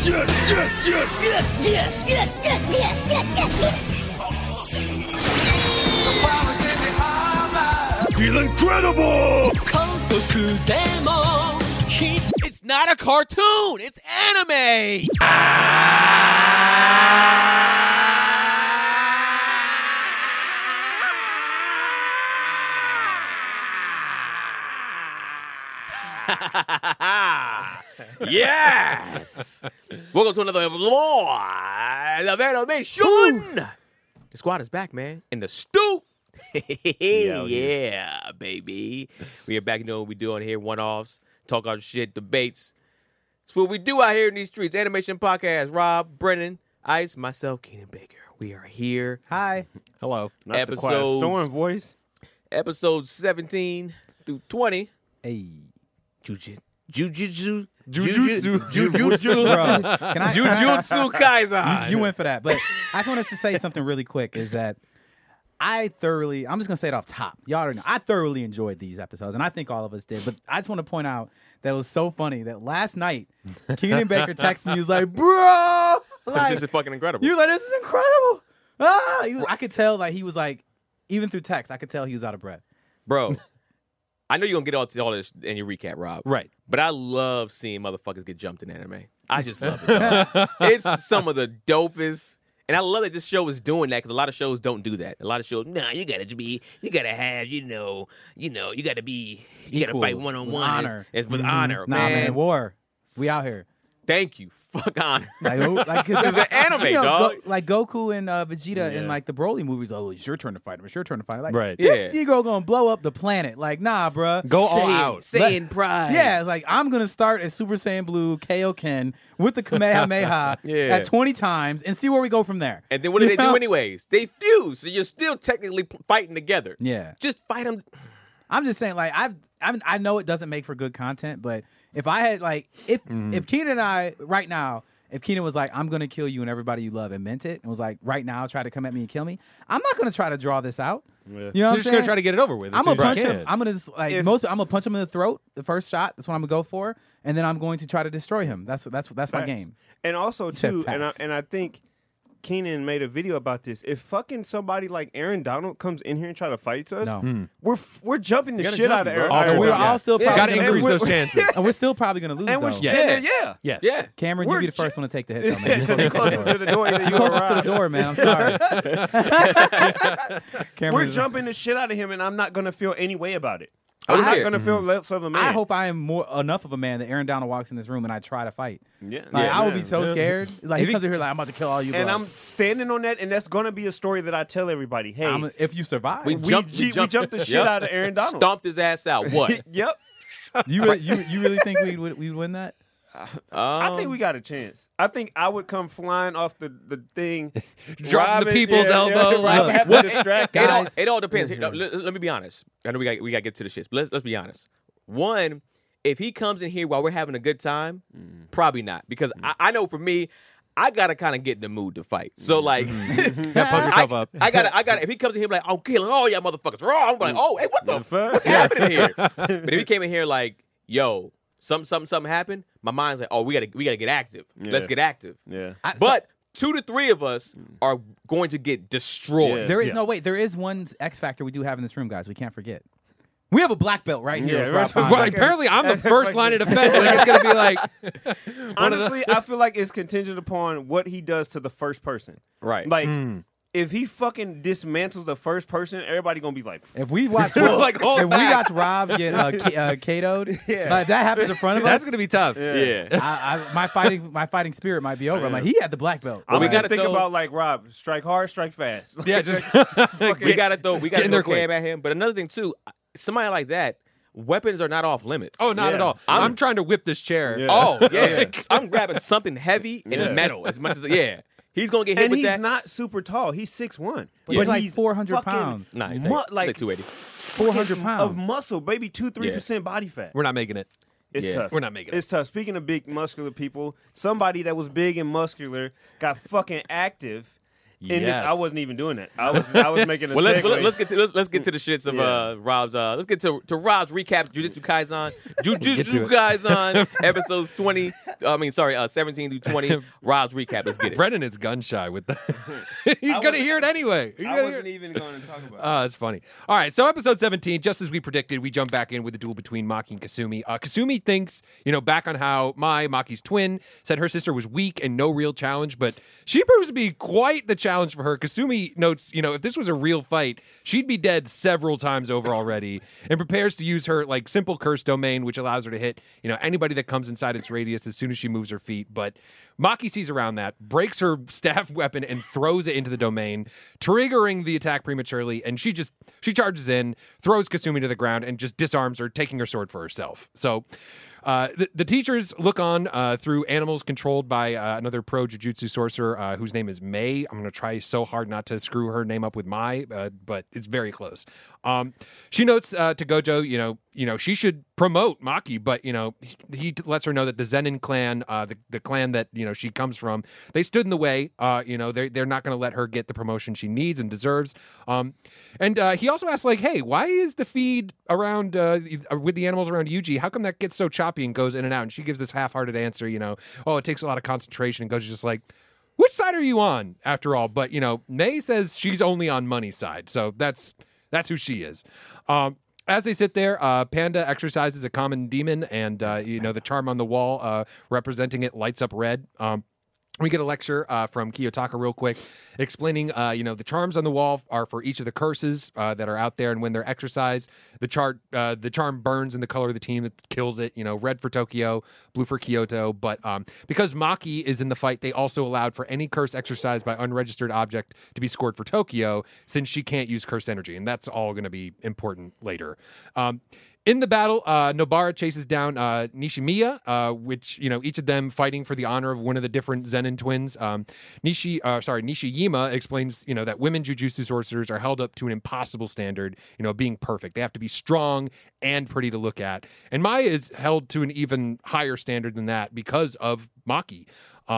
Feel incredible! It's not a cartoon. It's anime. Yes. Welcome to another episode of Animation. The squad is back, man. In the stew. Yeah, baby. We are back. You know what we do on here. One-offs. Talk our shit. Debates. It's what we do out here in these streets. Animation Podcast. Rob, Brennan, Ice, myself, Keenan Baker. We are here. Hi. Hello. Not the quiet storm voice. Episodes 17 through 20. Hey. Jujutsu. Bro, can I? Jujutsu Kaisen. You went for that. But I just wanted to say something really quick is that I'm just going to say it off top. Y'all already know. I thoroughly enjoyed these episodes, and I think all of us did. But I just want to point out that it was so funny that last night, Keenan Baker texted me. He was like, bro. This is fucking incredible. You like, this is incredible. I could tell, like, he was like, even through text, I could tell he was out of breath. Bro, I know you're going to get all this in your recap, Rob. Right. But I love seeing motherfuckers get jumped in anime. I just love it, dog. It's some of the dopest. And I love that this show is doing that because a lot of shows don't do that. A lot of shows, you gotta have, you gotta fight one-on-one. Honor. It's with honor, Nah, man, war. We out here. Thank you. Fuck honor. Like This is an anime, dog. Like Goku and Vegeta in like the Broly movies. Oh, it's your turn to fight him. It's your turn to fight him. Like, Right. This Negro gonna blow up the planet. Like, nah, bruh. Go all out. Saiyan pride. Yeah, it's like I'm gonna start as Super Saiyan Blue Kaioken with the Kamehameha at 20 times and see where we go from there. And then what do they do anyways? They fuse, so you're still technically fighting together. Yeah. Just fight them. I'm just saying, like, I know it doesn't make for good content, but if I had like if Keenan and I right now, if Keenan was like, I'm gonna kill you and everybody you love and meant it, and was like, right now try to come at me and kill me, I'm not gonna try to draw this out. Yeah. You know what You're I'm just saying? gonna try to get it over with. I'm gonna punch him. Can. I'm gonna just, like I'm gonna punch him in the throat the first shot. That's what I'm gonna go for, and then I'm going to try to destroy him. That's my game. And also said too, facts. and I think Keenan made a video about this. If fucking somebody like Aaron Donald comes in here and try to fight us, No. we're jumping the gotta shit jump out of him, Aaron. bro. Aaron We're Donald. all still Yeah. probably Gotta gonna increase lose. those chances. And we're still probably gonna lose. And we're though. yeah. Yes. Yeah. Cameron, We're you be the first one to take the hit. Though, man. Because you're closest to the door. Either you or Closest to the Rob. door, man. I'm sorry. Cameron We're is- jumping the shit out of him, and I'm not gonna feel any way about it. Oh, I'm not yeah. gonna feel less of a man. I hope I am enough of a man that Aaron Donald walks in this room and I try to fight. Yeah. Like, Yeah. I would be so scared. Like If he comes in here like I'm about to kill all you. And bro. I'm standing on that, and that's gonna be a story that I tell everybody. Hey, if you survive, We we jumped jumped the shit Yep. out of Aaron Donald. Stomped his ass out. What? Yep. you really think we'd win that? I think we got a chance. I think I would come flying off the thing, Drop Rob the it- people's elbow, Rob like, have to distract guys. It all depends. Let me be honest. I know we got to get to the shits, but let's be honest. One, if he comes in here while we're having a good time, probably not. Because I know for me, I gotta kind of get in the mood to fight. So like, Pump yourself up. I gotta. If he comes in here like, I'm killing all y'all motherfuckers, I'm like, oh, hey, what the fuck? What's happening here? But if he came in here like, yo, something happened, my mind's like, oh, we gotta get active. Let's get active. Yeah. But 2 to 3 of us are going to get destroyed. Yeah. There is no wait. There is one X factor we do have in this room, guys. We can't forget. We have a black belt right here. Yeah, with right. Rob Well, Pond. apparently, I'm the first line of defense. Like, it's gonna be like, Honestly, I feel like it's contingent upon what he does to the first person. Right. Like, if he fucking dismantles the first person, everybody gonna be like, If we watch, Like, hold if we back. watch Rob get KO'd, Yeah. like, if that happens in front of us, that's gonna be tough. Yeah. my fighting spirit might be over. I'm like, he had the black belt. I'm we just gotta think throw- about like Rob, strike hard, strike fast. Yeah, just we gotta throw Get in there quick. cab at him. But another thing too, somebody like that, weapons are not off limits. Oh, not Yeah. at all. I'm trying to whip this chair. Yeah. Oh yeah, I'm grabbing something heavy and Yeah. metal as much as he's gonna get hit And with he's that. not super tall. He's 6'1". But he's like 400 fucking pounds. Nah, he's mu- like 280. 400 pounds. of muscle, baby, 2-3% body fat. We're not making it. It's Yeah. tough. We're not making it. It's tough. Speaking of big muscular people, somebody that was big and muscular got fucking active. And Yes. I wasn't even doing that. I was making a Well, segue. let's get to the shits of Yeah. Rob's. Let's get to Rob's recap. Jujutsu Kaisen, Jujutsu Kaisen episodes 20 17 through 20. Rob's recap. Let's get it. Brennan is gun shy with that. He's going to hear it anyway. I wasn't even going to talk about it. Oh, it's funny. All right, so episode 17, just as we predicted, we jump back in with the duel between Maki and Kasumi. Kasumi thinks, back on how Maki's twin, said her sister was weak and no real challenge, but she proves to be quite the challenge for her. Kasumi notes, if this was a real fight, she'd be dead several times over already, and prepares to use her simple curse domain, which allows her to hit, anybody that comes inside its radius as soon as she moves her feet. But Maki sees around that, breaks her staff weapon, and throws it into the domain, triggering the attack prematurely, and she charges in, throws Kasumi to the ground, and just disarms her, taking her sword for herself. So the teachers look on through animals controlled by another pro jujutsu sorcerer whose name is Mei. I'm going to try so hard not to screw her name up with Mai, but it's very close. She notes to Gojo, she should promote Maki, but, he lets her know that the Zenin clan, the clan that, she comes from, they stood in the way. They're not going to let her get the promotion she needs and deserves. And he also asks, hey, why is the feed around with the animals around Yuji? How come that gets so choppy and goes in and out? And she gives this half-hearted answer, it takes a lot of concentration. And Gojo's just like, which side are you on, after all? But, Mei says she's only on Money's side. So that's who she is. As they sit there, Panda exercises a common demon, and, the charm on the wall representing it lights up red. We get a lecture from Kiyotaka real quick, explaining, the charms on the wall are for each of the curses that are out there, and when they're exercised, the charm burns in the color of the team that kills it. Red for Tokyo, blue for Kyoto. But because Maki is in the fight, they also allowed for any curse exercised by unregistered object to be scored for Tokyo, since she can't use curse energy, and that's all going to be important later. In the battle, Nobara chases down Nishimiya, which, each of them fighting for the honor of one of the different Zenin twins. Nishiyama explains, that women jujutsu sorcerers are held up to an impossible standard, being perfect. They have to be strong and pretty to look at. And Maya is held to an even higher standard than that because of Maki.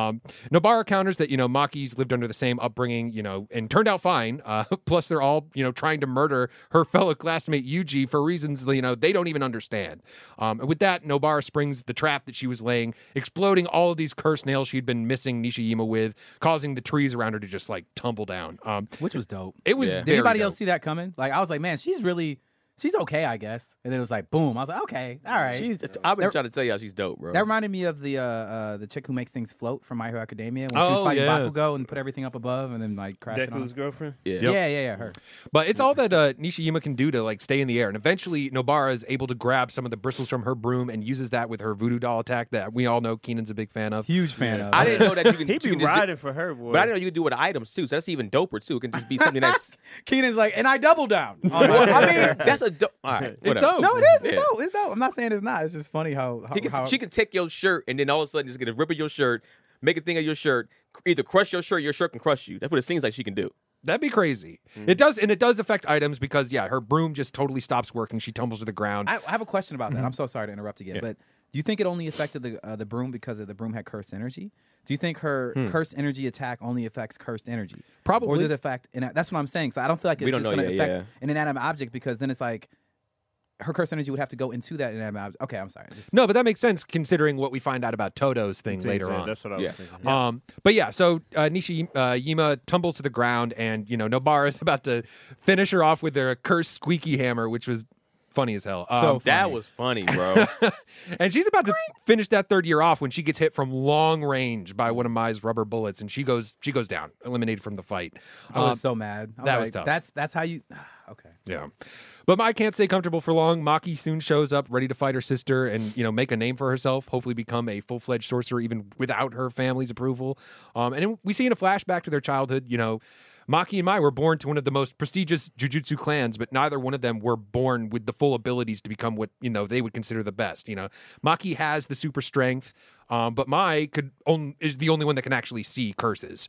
Nobara counters that, Maki's lived under the same upbringing, and turned out fine. Plus they're all, trying to murder her fellow classmate Yuji for reasons, they don't even understand. And with that, Nobara springs the trap that she was laying, exploding all of these cursed nails she'd been missing Nishiyama with, causing the trees around her to just tumble down. Which was dope. It was Yeah. Did anybody else dope. see that coming? I was like, man, she's okay, I guess. And then it was like, boom. I was like, okay, all right. I've been trying to tell y'all she's dope, bro. That reminded me of the chick who makes things float from My Hero Academia when she was fighting Bakugo and put everything up above and then crash it on. Deku's girlfriend? Yeah. Yeah, her. But it's all that Nishiyama can do to stay in the air. And eventually Nobara is able to grab some of the bristles from her broom and uses that with her voodoo doll attack that we all know Keenan's a big fan of. Huge fan of. I didn't know that you can. He you be can just do- riding for her, boy. but I didn't know you could do it with items too. So that's even doper too. It can just be something that's. Keenan's like, and I double down. On my Well, I mean, that's a dope. All right, It's whatever. dope. no, it is. It's Yeah. dope. It's dope. I'm not saying it's not. It's just funny how She can take your shirt and then all of a sudden just get a rip of your shirt, make a thing of your shirt, either crush your shirt can crush you. That's what it seems like she can do. That'd be crazy. It does, and it does affect items because her broom just totally stops working. She tumbles to the ground. I have a question about that. I'm so sorry to interrupt again, but do you think it only affected the broom because the broom had cursed energy? Do you think her cursed energy attack only affects cursed energy? Probably. Or does it affect? That's what I'm saying. So I don't feel like it's We don't just know going to yet, affect an inanimate object because then it's like her cursed energy would have to go into that inanimate object. Okay, I'm sorry. No, but that makes sense considering what we find out about Toto's thing later on. That's what I was Yeah. thinking. But so Nishiyama tumbles to the ground, and Nobara is about to finish her off with their cursed squeaky hammer, which was funny as hell. So That funny. was funny, bro. And she's about to finish that third year off when she gets hit from long range by one of Mai's rubber bullets, and she goes down, eliminated from the fight. I was so mad. I that was like, tough. That's how you. Okay. Yeah. But Mai can't stay comfortable for long. Maki soon shows up ready to fight her sister and, make a name for herself, hopefully become a full-fledged sorcerer even without her family's approval. And then we see in a flashback to their childhood, Maki and Mai were born to one of the most prestigious jujutsu clans, but neither one of them were born with the full abilities to become what, they would consider the best. Maki has the super strength, but Mai is the only one that can actually see curses.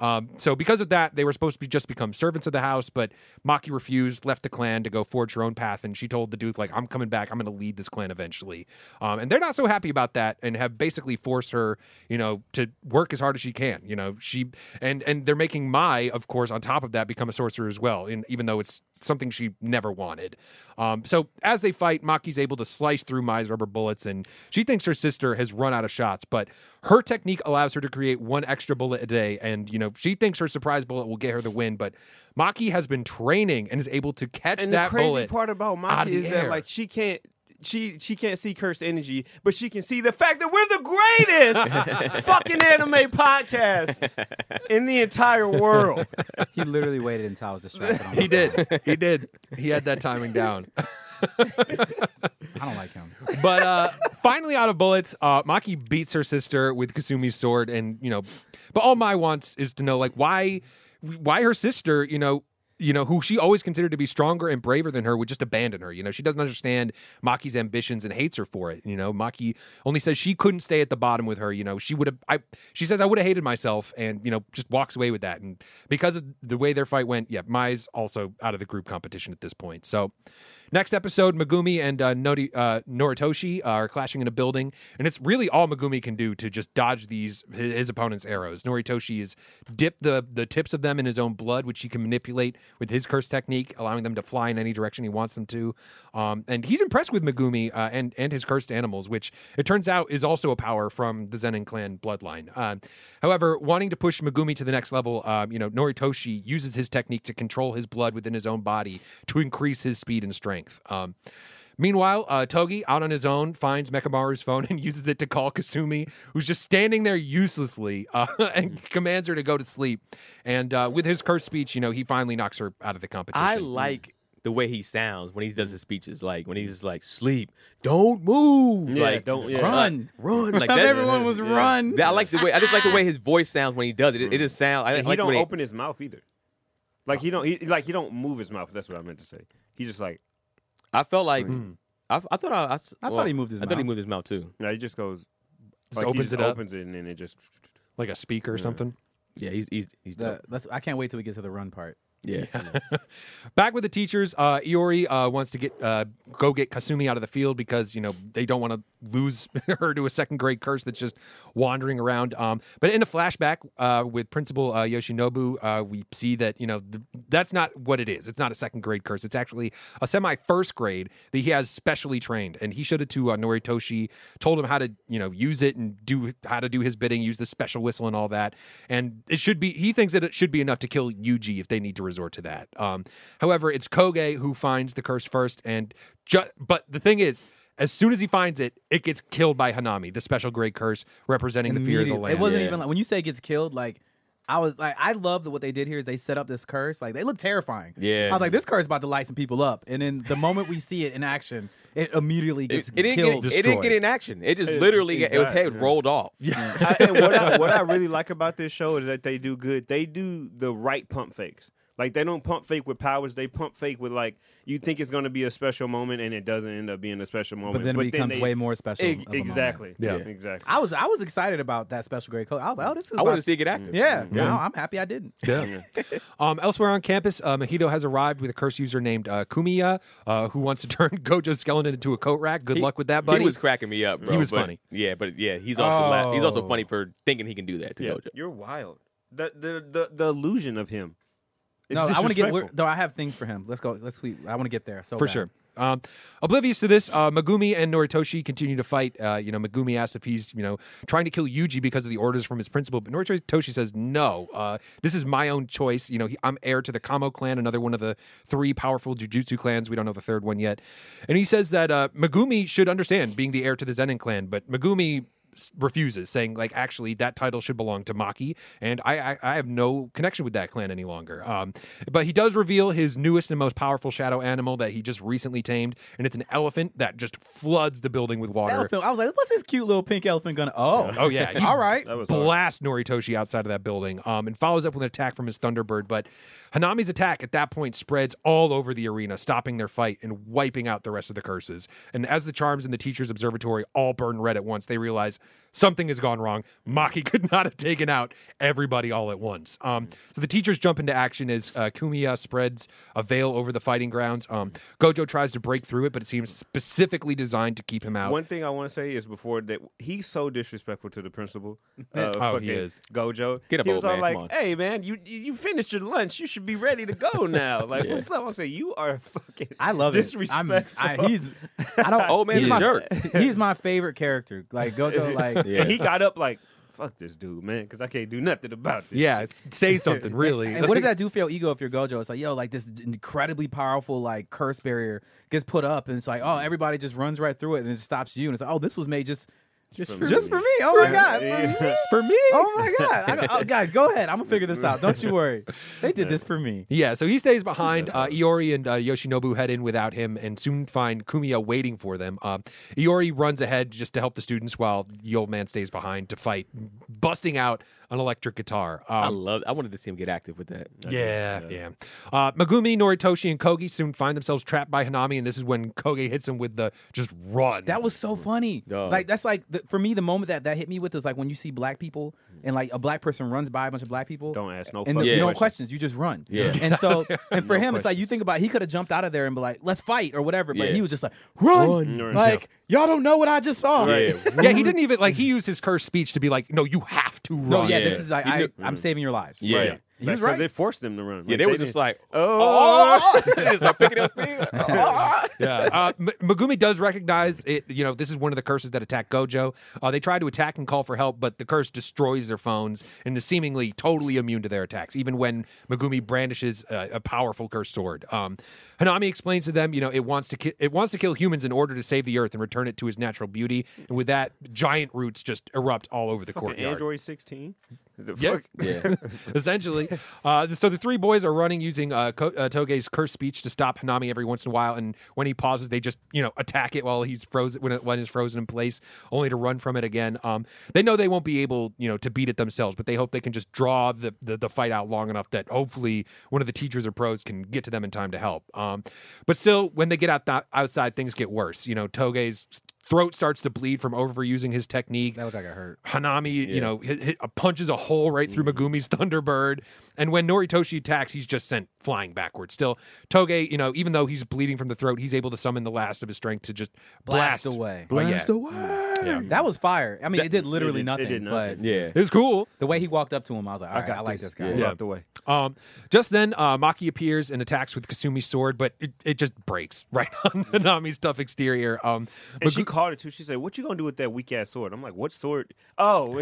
So because of that, they were supposed to just become servants of the house, but Maki refused, left the clan to go forge her own path, and she told the dude, I'm coming back, I'm going to lead this clan eventually. And they're not so happy about that and have basically forced her, to work as hard as she can. She and they're making Mai, of course, on top of that, become a sorcerer as well, even though it's something she never wanted. So as they fight, Maki's able to slice through Mai's rubber bullets, and she thinks her sister has run out of shots, but her technique allows her to create one extra bullet a day, and she thinks her surprise bullet will get her the win, but Maki has been training and is able to catch And that the crazy bullet part about out of Maki the is air. that like she can't see cursed energy, but she can see the fact that we're the greatest fucking anime podcast in the entire world. He literally waited until I was distracted. On He did. He did. He had that timing down. I don't like him. But finally out of bullets, Maki beats her sister with Kasumi's sword, and but all Mai wants is to know like why her sister, who she always considered to be stronger and braver than her, would just abandon her. She doesn't understand Maki's ambitions and hates her for it. Maki only says she couldn't stay at the bottom with her. She says I would have hated myself, and just walks away with that. And because of the way their fight went, Mai's also out of the group competition at this point. So next episode, Megumi and Noritoshi are clashing in a building, and it's really all Megumi can do to just dodge his opponent's arrows. Noritoshi has dipped the tips of them in his own blood, which he can manipulate with his curse technique, allowing them to fly in any direction he wants them to. And he's impressed with Megumi and his cursed animals, which it turns out is also a power from the Zenin clan bloodline. However, wanting to push Megumi to the next level, Noritoshi uses his technique to control his blood within his own body to increase his speed and strength. Meanwhile, Togi, out on his own, finds Mekamaru's phone and uses it to call Kasumi, who's just standing there uselessly, and commands her to go to sleep. And with his cursed speech, he finally knocks her out of the competition. I like the way he sounds when he does his speeches, like when he's like, "Sleep, don't move, Run. run." Like Thought that, everyone was run. I like the way. I just like the way his voice sounds when he does it. It just sounds. I And he like don't when open his mouth either. Like he don't move his mouth. That's what I meant to say. He just like I felt like I thought thought he moved his I thought he mouth. moved his mouth too. he just goes. Just Like, opens he it up. opens it and then it just. like a speaker or something. Yeah, he's dope. I can't wait till we get to the run part. Yeah. Back with the teachers, Iori wants to go get Kasumi out of the field because they don't want to lose her to a second grade curse that's just wandering around. But in a flashback with Principal Yoshinobu, we see that that's not what it is. It's not a second grade curse. It's actually a semi first grade that he has specially trained, and he showed it to Noritoshi, told him how to use it and how to do his bidding, use the special whistle and all that. And he thinks that it should be enough to kill Yuji if they need to resort to that. However, it's Koge who finds the curse first, but the thing is, as soon as he finds it, it gets killed by Hanami, the special grade curse representing the fear of the land. It wasn't Yeah. even like when you say it gets killed. Like I was like, I love that what they did here is they set up this curse. Like they look terrifying. Yeah. I was like, this curse is about to light some people up, and then the moment we see it in action, it immediately gets It didn't killed. get, it didn't get in action. It just literally it was head rolled off. And what I really like about this show is that they do good. They do the right pump fakes. Like they don't pump fake with powers. They pump fake with like you think it's going to be a special moment and it doesn't end up being a special moment. but then it becomes way more special. of a moment. Exactly. Yeah. Exactly. I was excited about that special grade code. I was like, oh, this is. I about- wanted to see it get active. Yeah, no, I'm happy I didn't. Yeah. Elsewhere on campus, Mahito has arrived with a curse user named Kumiya, who wants to turn Gojo's skeleton into a coat rack. Good luck with that, buddy. He was cracking me up, bro. He was but- funny. Yeah, but he's also he's also Oh. funny for thinking he can do that to Gojo. You're wild. The illusion of him. It's No, I want to get. disrespectful. Though I have things for him. Let's go. I want to get there. So For bad. sure. Oblivious to this, Megumi and Noritoshi continue to fight. Megumi asks if he's, trying to kill Yuji because of the orders from his principal, but Noritoshi says no. This is my own choice. I'm heir to the Kamo clan, another one of the 3 powerful Jujutsu clans. We don't know the third one yet. And he says that Megumi should understand being the heir to the Zenin clan, but Megumi refuses, saying like actually that title should belong to Maki, and I have no connection with that clan any longer. But he does reveal his newest and most powerful shadow animal that he just recently tamed, and it's an elephant that just floods the building with water. Elephant. I was like, what's this cute little pink elephant gonna? Oh Yeah, he all right. That was blasts Noritoshi outside of that building, and follows up with an attack from his Thunderbird. But Hanami's attack at that point spreads all over the arena, stopping their fight and wiping out the rest of the curses. And as the charms in the teacher's observatory all burn red at once, they realize something has gone wrong. Maki could not have taken out everybody all at once. So the teachers jump into action as Kumiya spreads a veil over the fighting grounds. Gojo tries to break through it, but it seems specifically designed to keep him out. One thing I want to say is before that, he's so disrespectful to the principal. He is. Gojo. Get up, he was old all man. like, Come on. "Hey, man, you finished your lunch. You should be ready to go now." Like, what's up? I say, you are fucking. I love disrespectful. I don't. Old man's he's a my, jerk. He's my favorite character. Like Gojo, like Yeah. And he got up like, "Fuck this dude, man, because I can't do nothing about this." Yeah, say something, really. And what does that do for your ego if you're Gojo? It's like, yo, like this incredibly powerful like curse barrier gets put up, and it's like, oh, everybody just runs right through it, and it stops you, and it's like, oh, this was made just for me. Oh my god, Yeah. For me? oh my god, guys, go ahead. I'm gonna figure this out. Don't you worry. They did this for me. Yeah, so he stays behind. Iori and Yoshinobu head in without him and soon find Kumiya waiting for them. Iori runs ahead just to help the students while the old man stays behind to fight, busting out an electric guitar. I wanted to see him get active with that. Yeah. Megumi, Noritoshi, and Kogi soon find themselves trapped by Hanami, and this is when Koge hits him with the just run. That was so funny. Dog. Like that's like for me, the moment that hit me with is like when you see black people and like a black person runs by a bunch of black people. Don't ask no And fucking you don't questions. questions, you just run. Yeah. And so, and for No him, it's like questions. you think about, he could have jumped out of there and be like, "Let's fight" or whatever. But Yeah. he was just like, "Run!" Run. Like y'all don't know what I just saw. Yeah. Yeah, he didn't even he used his cursed speech to be like, "No, you have to run." No, yeah, Yeah. this is like He knew- I'm saving your lives. Yeah. Right. He was Because right. they forced them to run. Yeah, they were just like, oh. they just start picking up speed. Yeah, Megumi does recognize it. You know, this is one of the curses that attack Gojo. They try to attack and call for help, but the curse destroys their phones and is seemingly totally immune to their attacks, even when Megumi brandishes a powerful cursed sword. Hanami explains to them, you know, it wants to kill humans in order to save the earth and return it to its natural beauty. And with that, giant roots just erupt all over the Fucking courtyard. Android 16. The Yeah. fuck? Yeah. Essentially. So the three boys are running using Toge's cursed speech to stop Hanami every once in a while, and when he pauses, they just attack it while he's frozen when it's frozen in place, only to run from it again. They know they won't be able to beat it themselves, but they hope they can just draw the fight out long enough that hopefully one of the teachers or pros can get to them in time to help. But still, when they get outside, things get worse. Toge's throat starts to bleed from overusing his technique. That looked like it hurt. Hanami, punches a hole right through Megumi's Thunderbird. And when Noritoshi attacks, he's just sent flying backwards. Still, Toge, even though he's bleeding from the throat, he's able to summon the last of his strength to just blast away. Blast yeah. away. Yeah. That was fire. I mean, it did literally it nothing. did nothing. But Yeah. It was cool. the way he walked up to him, I was like, all right, I like this guy. Yeah. Out the way. Just then, Maki appears and attacks with Kasumi's sword, but it just breaks right on Hanami's tough exterior. And she called it too. She said, "What you gonna do with that weak ass sword?" I'm like, "What sword?" Oh,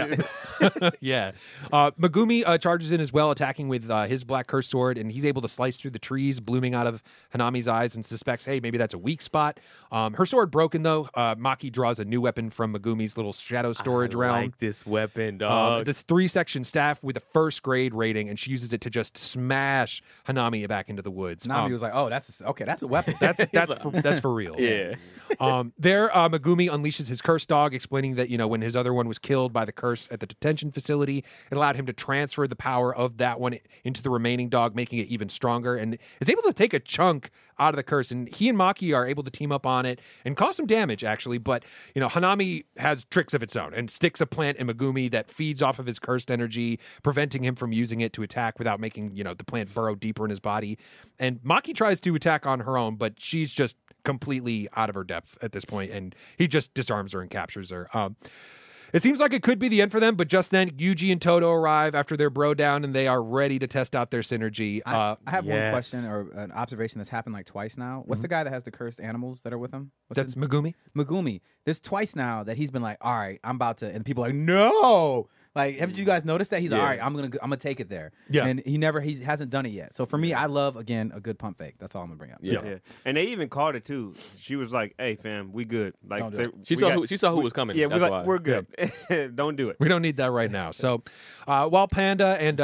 Yeah. Megumi charges in as well, attacking with his black curse sword, and he's able to slice through the trees blooming out of Hanami's eyes and suspects, hey, maybe that's a weak spot. Her sword broken, though. Maki draws a new weapon from Megumi's little shadow storage I realm. like this weapon, dog. This 3-section staff with a first grade rating, and she uses it to just smash Hanami back into the woods. Nami was like, oh, that's a weapon. That's for real. Yeah. There, Megumi unleashes his curse dog, explaining that, when his other one was killed by the curse at the detention facility, it allowed him to transfer the power of that one into the remaining dog, making it even stronger. And it's able to take a chunk out of the curse. And he and Maki are able to team up on it and cause some damage, actually. But, Hanami has tricks of its own and sticks a plant in Megumi that feeds off of his cursed energy, preventing him from using it to attack without making, the plant burrow deeper in his body. And Maki tries to attack on her own, but she's just completely out of her depth at this point, and he just disarms her and captures her. It seems like it could be the end for them, but just then Yuji and Todo arrive after their bro down, and they are ready to test out their synergy. I have one yes. question or an observation that's happened like twice now. What's the guy that has the cursed animals that are with him? What's That's Megumi. Megumi. There's twice now that he's been like, all right, I'm about to, and people are like, no. Like, haven't you guys noticed that? He's like, all right, I'm gonna take it there. Yeah. And he hasn't done it yet. So for me, I love, again, a good pump fake. That's all I'm gonna bring up. Yeah. And they even called it too. She was like, "Hey, fam, we good." Like Don't do they- it. She we saw got- who was coming. Yeah, That's we're why. like, we're good. Don't do it. We don't need that right now. So while Panda and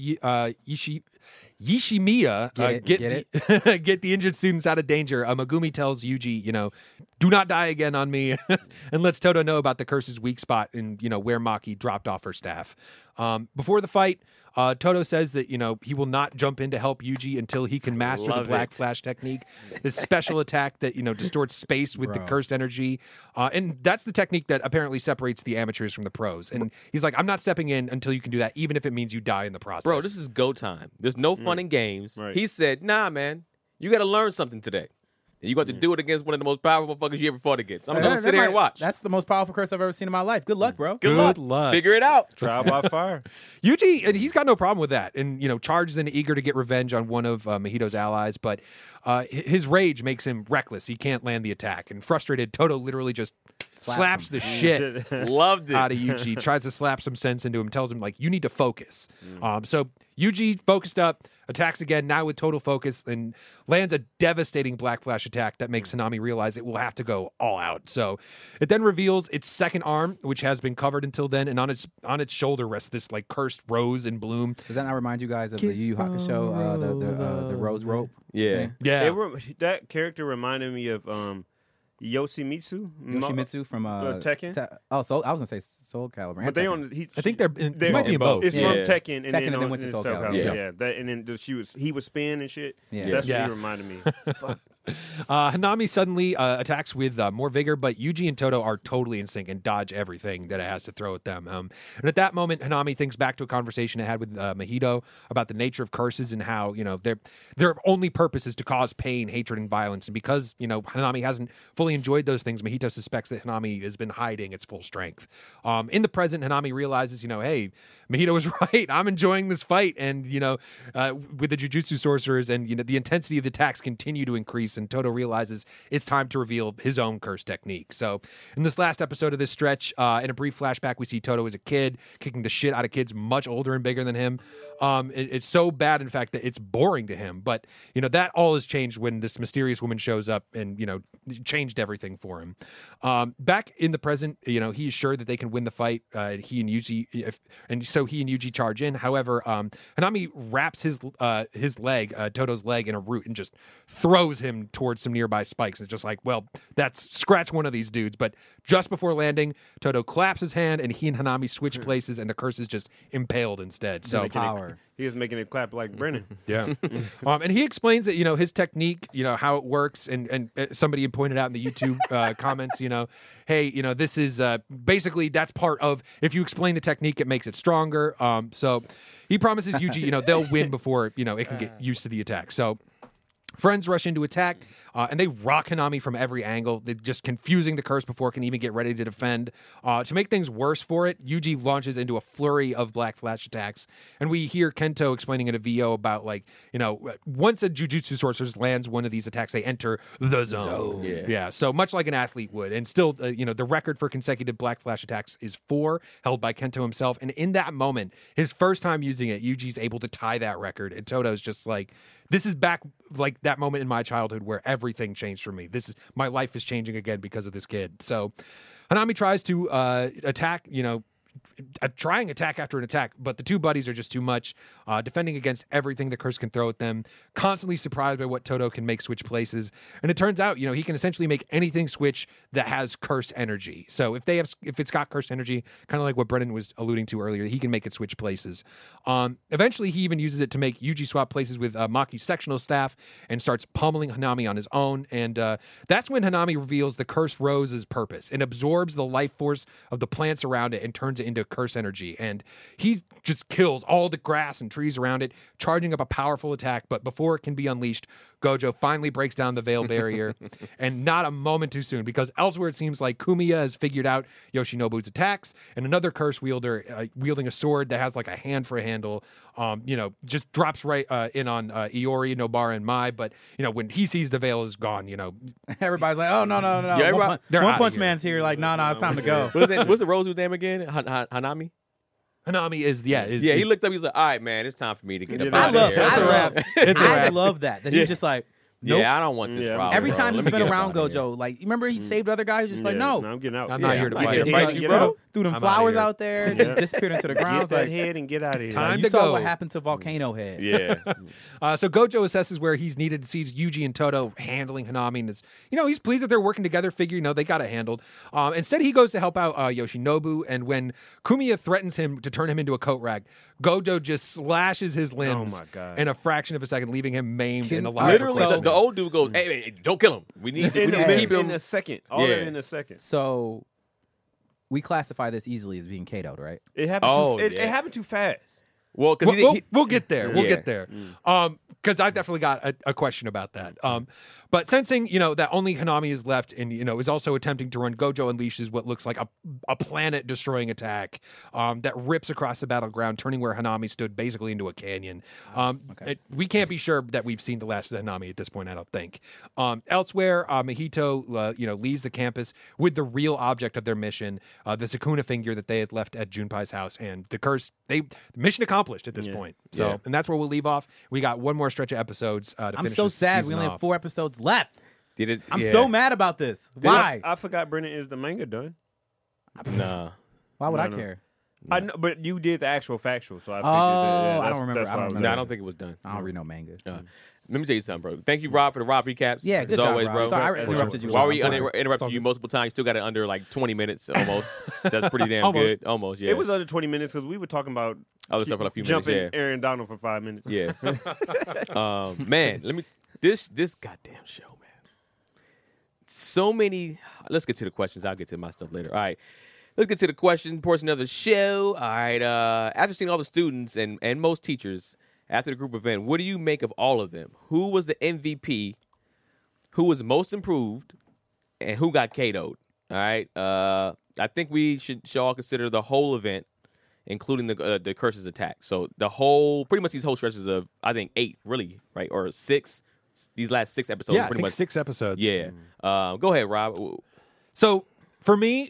Yishimiya get the injured students out of danger, Megumi tells Yuji, do not die again on me, and lets Todo know about the curse's weak spot and, where Maki dropped off her staff. Before the fight, Todo says that, he will not jump in to help Yuji until he can master the Love Black it. Flash technique, this special attack that, distorts space with the Bro. cursed energy. And that's the technique that apparently separates the amateurs from the pros. And he's like, I'm not stepping in until you can do that, even if it means you die in the process. Bro, this is go time. There's no fun in games. Right. He said, nah, man, you got to learn something today. And you got to do it against one of the most powerful fuckers you ever fought against. I'm going to sit here and watch. That's the most powerful curse I've ever seen in my life. Good luck, bro. Good luck. Figure it out. Trial by fire. Yuji, and he's got no problem with that, and charges in eager to get revenge on one of Mahito's allies, but his rage makes him reckless. He can't land the attack, and frustrated, Todo literally just slaps the shit Loved it. out of Yuji, tries to slap some sense into him, tells him like, you need to focus. So Yuji focused up, attacks again, now with total focus, and lands a devastating Black Flash attack that makes Hanami realize it will have to go all out. So it then reveals its second arm, which has been covered until then, and on its shoulder rests this like cursed rose and bloom. Does that not remind you guys of the Yu Yu Hakusho, the rose rope? Yeah. Yeah. That character reminded me of Yoshimitsu. Yoshimitsu from Tekken? I was gonna say Soul Calibur. and But they Tekken. on. I think they might be in both. It's Yeah. from Tekken, and Tekken then, and then on- went to and Soul Soul Calibur. Calibur. Yeah. Yeah. That, and then he was spin and shit. Yeah. That's Yeah. what he reminded me. Fuck. Hanami suddenly attacks with more vigor, but Yuji and Todo are totally in sync and dodge everything that it has to throw at them. And at that moment, Hanami thinks back to a conversation it had with Mahito about the nature of curses and how their only purpose is to cause pain, hatred, and violence. And because Hanami hasn't fully enjoyed those things, Mahito suspects that Hanami has been hiding its full strength. In the present, Hanami realizes, hey, Mahito was right. I'm enjoying this fight, and with the Jujutsu sorcerers, and the intensity of the attacks continue to increase. And Todo realizes it's time to reveal his own curse technique. So in this last episode of this stretch, in a brief flashback, we see Todo as a kid kicking the shit out of kids much older and bigger than him. It's so bad, in fact, that it's boring to him. But that all has changed when this mysterious woman shows up and changed everything for him. Back in the present, he is sure that they can win the fight. He and Yuji charge in. However, Hanami wraps his leg, Todo's leg, in a root and just throws him towards some nearby spikes. It's just like, well, that's scratch one of these dudes. But just before landing, Todo claps his hand, and he and Hanami switch places, and the curse is just impaled instead. So Power. He was making it clap like Brennan. yeah. And he explains that, his technique, how it works. And somebody pointed out in the YouTube comments, hey, this is basically that's part of, if you explain the technique, it makes it stronger. So he promises Yuji, they'll win before, it can get used to the attack. So friends rush in to attack, and they rock Hanami from every angle. They're just confusing the curse before it can even get ready to defend. To make things worse for it, Yuji launches into a flurry of Black Flash attacks, and we hear Kento explaining in a VO about, once a Jujutsu sorcerer lands one of these attacks, they enter the zone. Yeah, so much like an athlete would. And still, the record for consecutive Black Flash attacks is 4, held by Kento himself. And in that moment, his first time using it, Yuji's able to tie that record, and Todo's just like, this is back like that moment in my childhood where everything changed for me. My life is changing again because of this kid. So Hanami tries to attack, trying attack after an attack, but the two buddies are just too much, defending against everything the curse can throw at them, constantly surprised by what Todo can make switch places. And it turns out, he can essentially make anything switch that has cursed energy. So if it's got cursed energy, kind of like what Brennan was alluding to earlier, he can make it switch places. Eventually, he even uses it to make Yuji swap places with Maki's sectional staff and starts pummeling Hanami on his own. And that's when Hanami reveals the cursed rose's purpose and absorbs the life force of the plants around it and turns it into curse energy. And he just kills all the grass and trees around it, charging up a powerful attack. But before it can be unleashed, Gojo finally breaks down the veil barrier, and not a moment too soon, because elsewhere it seems like Kumiya has figured out Yoshinobu's attacks, and another curse wielder wielding a sword that has like a hand for a handle, just drops right in on Iori, Nobara, and Mai. But when he sees the veil is gone, Everybody's like, oh no. Yeah, everybody- they're One outta Punch here. Man's here. Like, no, it's time to go. What's the Rose's name again? Hanami? Hanami is He looked up. He was like, all right, man, it's time for me to get up I out of here. I love that. That he's just like, nope. Yeah, I don't want this Yeah, problem. Every bro. time Let he's me been get up around outta here. Gojo, like, you remember he saved other guys? He's just like, no. I'm getting out. I'm not here to I'm fight. getting Fight out. you, Get bro. out. threw them I'm outta flowers here. out there, just disappeared into the ground. I Get was that like, head and get out of here. Time you to saw go. what happened to Volcano Head. Yeah. So Gojo assesses where he's needed and sees Yuji and Toto handling Hanami, and is, he's pleased that they're working together. Figure, they got it handled. Instead, he goes to help out Yoshinobu, and when Kumiya threatens him to turn him into a coat rack, Gojo just slashes his limbs my God. in a fraction of a second, leaving him maimed and alive. Literally, for the, quite the some old dude goes, hey, don't kill him. We need to keep him. in a second. All of Yeah. it in a second. So we classify this easily as being KO'd, right? It happened. Oh, it yeah. happened too fast. Well, because We'll get there. We'll Yeah. get there. Because I've definitely got a question about that. But sensing, that only Hanami is left and, is also attempting to run, Gojo unleashes what looks like a planet-destroying attack that rips across the battleground, turning where Hanami stood basically into a canyon. We can't be sure that we've seen the last of Hanami at this point, I don't think. Elsewhere, Mahito, leaves the campus with the real object of their mission, the Sukuna figure that they had left at Junpei's house, and the curse, mission accomplished at this point. So, Yeah. and that's where we'll leave off. We got one more stretch of episodes to I'm finish so this sad. season We only have off. 4 episodes left. I'm yeah. so mad about this. Why? I forgot, Brennan, is the manga done? Nah. Why would I No. care? I know, but you did the actual factual, so I figured. I don't remember. I don't No, I remember. don't think it was done. I don't read no manga. Let me tell you something, bro. Thank you, Rob, for the Rob recaps. Yeah, good as job, always, Rob. bro. Sorry, I interrupted you. While we I'm sorry. interrupted you multiple times, still got it under like 20 minutes almost. So that's pretty damn Almost. good. Almost, yeah. It was under 20 minutes because we were talking about other stuff for a few jumping minutes. Aaron Donald for 5 minutes. Yeah. Man, this goddamn show, man. So many. Let's get to the questions. I'll get to my stuff later. All right. Let's get to the question portion of the show. All right. After seeing all the students and most teachers after the group event, what do you make of all of them? Who was the MVP? Who was most improved? And who got KO'd? All right. I think we should all consider the whole event, including the curses attack. So pretty much these whole stretches of, I think, 8, really, right? Or 6. These last 6 episodes. Yeah, I pretty think much 6 episodes. Yeah. Go ahead, Rob. So for me,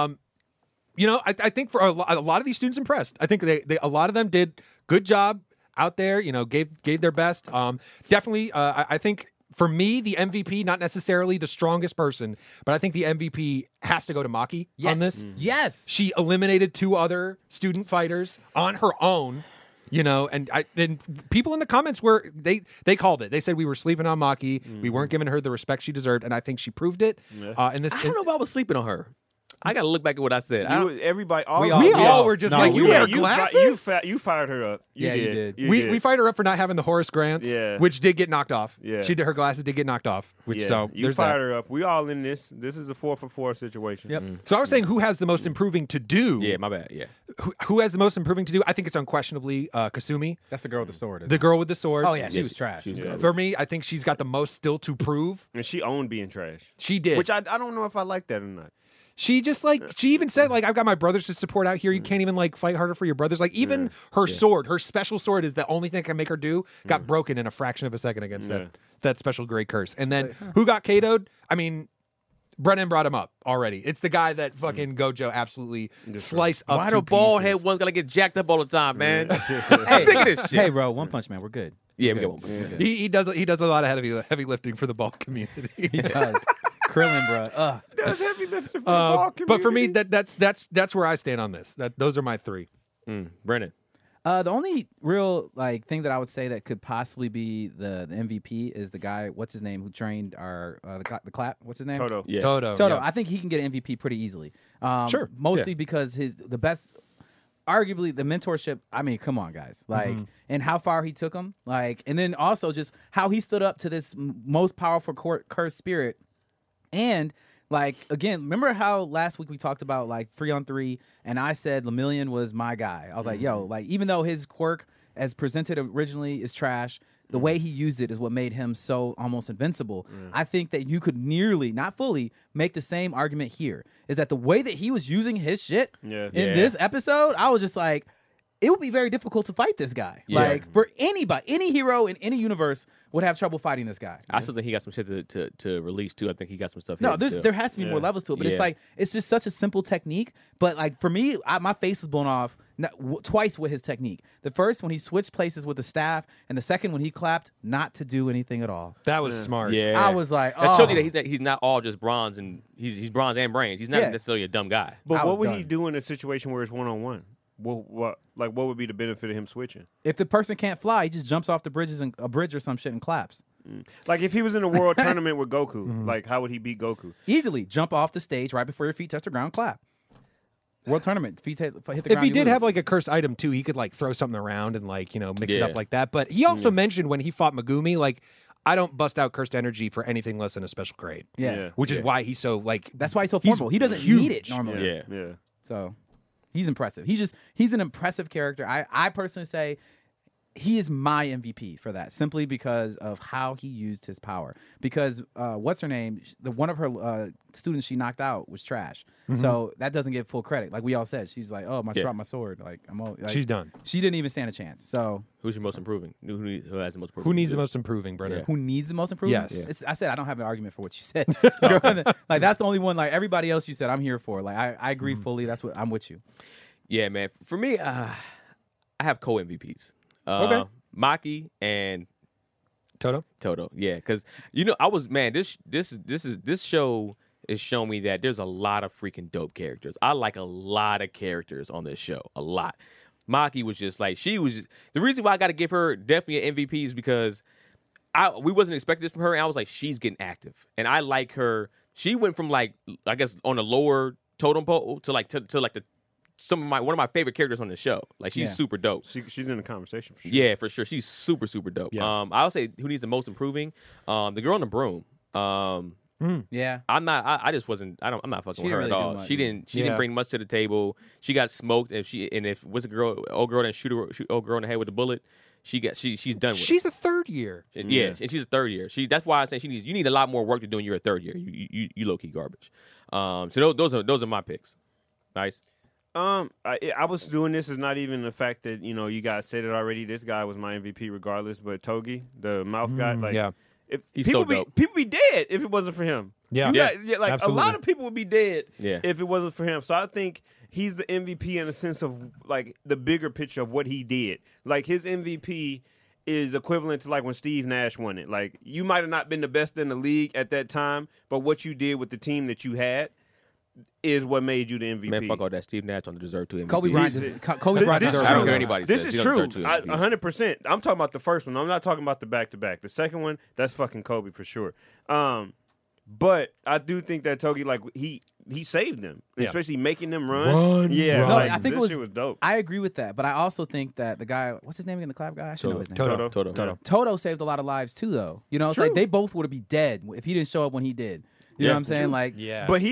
I think for a lot of these students impressed. I think a lot of them did good job out there. Gave their best. Definitely, I think for me the MVP, not necessarily the strongest person, but I think the MVP has to go to Maki on this. Yes. She eliminated 2 other student fighters on her own. And people in the comments they called it. They said we were sleeping on Maki. We weren't giving her the respect she deserved, and I think she proved it. I don't know if I was sleeping on her. I got to look back at what I said. Everybody, We We all- all were just no, like, we you were. wear you glasses? You fired her up. You Yeah, you did. did. We fired her up for not having the Horace Grants, Yeah. which did get knocked off. Yeah. Her glasses did get knocked off. Which so you there's fired that. her up. We all in this. This is a 4 for 4 situation. Yep. So I was saying, who has the most improving to do? yeah, my bad. Yeah. Who has the most improving to do? I think it's unquestionably Kasumi, That's the girl with the sword. the girl with the sword. Oh yeah, she was trash. she was Yeah. For me, I think she's got the most still to prove. And she owned being trash. She did. Which I don't know if I like that or not. She just she even said I've got my brothers to support out here. You can't even fight harder for your brothers. Even her sword, her special sword is the only thing that can make her do. Got broken in a fraction of a second against that special gray curse. And then who got KO'd? I mean, Brennan brought him up already. It's the guy that fucking Gojo absolutely sliced up. Why to the bald pieces. head one's got to get jacked up all the time, man? I'm sick of this shit. Hey, bro, One Punch Man, we're good. Yeah, we We're got good. one. We're good. He does a lot of heavy lifting for the ball community. He does. Krillin, bro. That's heavy lifting for the ball But for me, community. that's where I stand on this. Those are my 3. Brennan. The only real thing that I would say that could possibly be the MVP is the guy. What's his name? Who trained our the clap? What's his name? Toto. Yeah. Toto. Toto. yeah. I think he can get an MVP pretty easily. Sure. Mostly because the best, arguably the mentorship. I mean, come on, guys. And how far he took him. And then also just how he stood up to this most powerful cursed spirit. And again, remember how last week we talked about 3-on-3, and I said Lemillion was my guy. I was like, yo, even though his quirk as presented originally is trash, the way he used it is what made him so almost invincible. I think that you could nearly, not fully, make the same argument here. Is that the way that he was using his shit in this episode, I was just like, it would be very difficult to fight this guy. Yeah. For anybody, any hero in any universe would have trouble fighting this guy. I still think he got some shit to release too. I think he got some stuff. No, hidden, too. there has to be more levels to it, but Yeah. it's just such a simple technique. But for me, my face was blown off twice with his technique. The first when he switched places with the staff, and the second when he clapped, not to do anything at all. That was smart. Yeah, I was like, that showed you that he's not all just bronze and he's bronze and brains. He's not Yeah. necessarily a dumb guy. But I what was would he done. do in a situation where it's 1-on-1? What would be the benefit of him switching? If the person can't fly, he just jumps off the bridges and a bridge or some shit and claps. Like if he was in a world tournament with Goku, like how would he beat Goku? Easily jump off the stage right before your feet touch the ground, clap. World tournament, feet hit the ground. If he you did lose. have like a cursed item too, he could like throw something around and like mix it Yeah. up like that. But he also mentioned when he fought Megumi, like I don't bust out cursed energy for anything less than a special grade. yeah. Which is why he's so like That's why he's so he's formidable. He doesn't huge. need it normally. Yeah. Yeah. So he's impressive. He's an impressive character. I personally say he is my MVP for that, simply because of how he used his power. Because what's her name? One of her students she knocked out was trash. So that doesn't get full credit. Like we all said, she's like, "Oh, drop my sword." Like She's done. She didn't even stand a chance. So Who's your most improving? Who has the most improving? Who needs the most improving, Brennan? Yeah. who needs the most improvement? Yes. I said I don't have an argument for what you said. Like that's the only one. Like everybody else, you said I'm here for. Like I agree fully. That's what I'm with you. Yeah, man. For me, I have co-MVPs. Okay. Maki and Toto? Toto. Yeah, because I was this show is showing me that there's a lot of freaking dope characters. I like a lot of characters on this show, a lot. Maki was just like the reason why I got to give her definitely an MVP is because we wasn't expecting this from her, and I was like, she's getting active, and I like her. She went from like I guess on the lower totem pole to like the one of my favorite characters on the show. Like she's Yeah. super dope. She's in the conversation for sure. Yeah, for sure. She's super, super dope. Yeah. I'll say who needs the most improving. The girl on the broom. Yeah. I'm not. I just wasn't. I'm not fucking She with her didn't at really do all. much. She didn't. She Yeah. didn't bring much to the table. She got smoked. If what's the old girl didn't shoot old girl in the head with a bullet, she's done with. She's a third year. it. Yeah, and she's a third year. That's why I say you need a lot more work to do when you're a third year. You low key garbage. So those are my picks. Nice. I was doing this is not even the fact that you guys said it already. This guy was my MVP regardless, but Togi, the mouth guy, like yeah. if He's people so dope. people be dead if it wasn't for him. Yeah. You Yeah. like Absolutely. a lot of people would be dead Yeah. if it wasn't for him. So I think he's the MVP in the sense of like the bigger picture of what he did. Like his MVP is equivalent to like when Steve Nash won it. Like you might have not been the best in the league at that time, but what you did with the team that you had is what made you the MVP. Man, fuck all that. Steve Nash don't deserve to MVP. Kobe Bryant. He's- Kobe Bryant This deserves is I don't to care win. anybody This says. is He don't true. deserve two MVPs. 100%. I'm talking about the first one. I'm not talking about the back-to-back. The second one, that's fucking Kobe for sure. But I do think that Togi, like, he saved them, Yeah. especially making them run. Yeah, run. No, like, I think this it was shit was dope. I agree with that, but I also think that the guy, what's his name again? The clap guy. I should know his name. Toto. Toto saved a lot of lives too, though. It's like they both would have been dead if he didn't show up when he did. You know Yeah, what I'm saying? true. Like, Yeah. But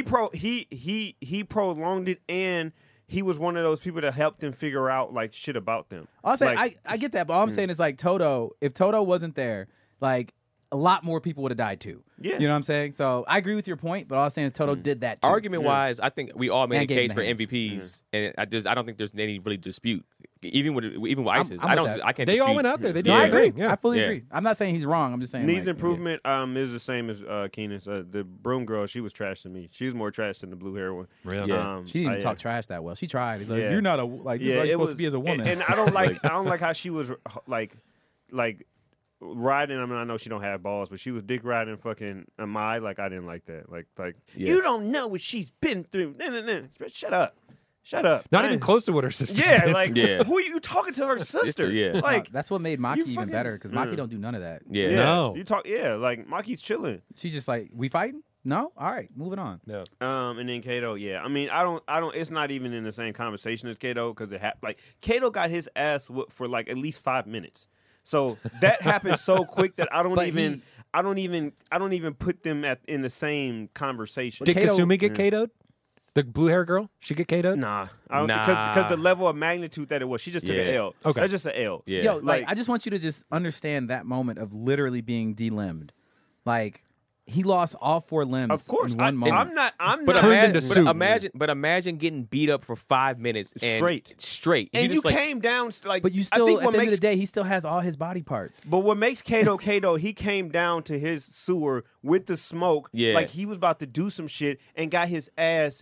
he prolonged it, and he was one of those people that helped them figure out like shit about them. I'll say Like, I get that, but all I'm saying is like Toto. If Toto wasn't there, like a lot more people would have died too. Yeah. You know what I'm saying? So I agree with your point, but all I'm saying is Toto did that too. Argument wise, I think we all made And a gave case him for the hands. MVPs, and I don't think there's any really dispute. Even with ISIS, I'm I with don't. that. I can't. They all dispute. went out there. They did No, I their agree. thing. Yeah. I fully Yeah. agree. I'm not saying he's wrong. I'm just saying needs like, improvement is the same as Keenan's. The broom girl, she was trash to me. She was more trash than the blue hair one. Really? Yeah. She didn't even talk trash that well. She tried. He's like, Yeah. you're not a like. This is how you're supposed to be as a woman. And I don't like how she was like riding. I mean, I know she don't have balls, but she was dick riding fucking Amai. Like I didn't like that. Like Yeah. you don't know what she's been through. Nah. Shut up. Not I- even close to what her sister Yeah, did. like Yeah. who are you talking to? Her sister? yeah. like that's what made Maki you even fucking- better because Maki don't do none of that. Yeah. yeah. No. You talk. Yeah, like Maki's chilling. She's just like, we fighting? No, all right, moving on. No. And then Kato, yeah. I mean, I don't. It's not even in the same conversation as Kato because like Kato got his ass whooped for like at least 5 minutes. So that happened so quick that I don't But even put them in the same conversation. Did Kato- Kasumi get KO'd? The blue hair girl? She get KO'd? Nah, I don't Nah. because the level of magnitude that it was, she just took an Yeah. L. Okay. That's just an L. Yeah. Yo, like, Like- I just want you to just understand that moment of literally being delimbed. Like, he lost all 4 limbs Of course, in one moment. I'm But not. Turned imagine, into soup. but imagine getting beat up for 5 minutes and Straight. And And you came down like. but you I still, think at what the end of makes the day, he still has all his body parts. But what makes Kato, he came down to his sewer with the smoke, Yeah. like he was about to do some shit and got his ass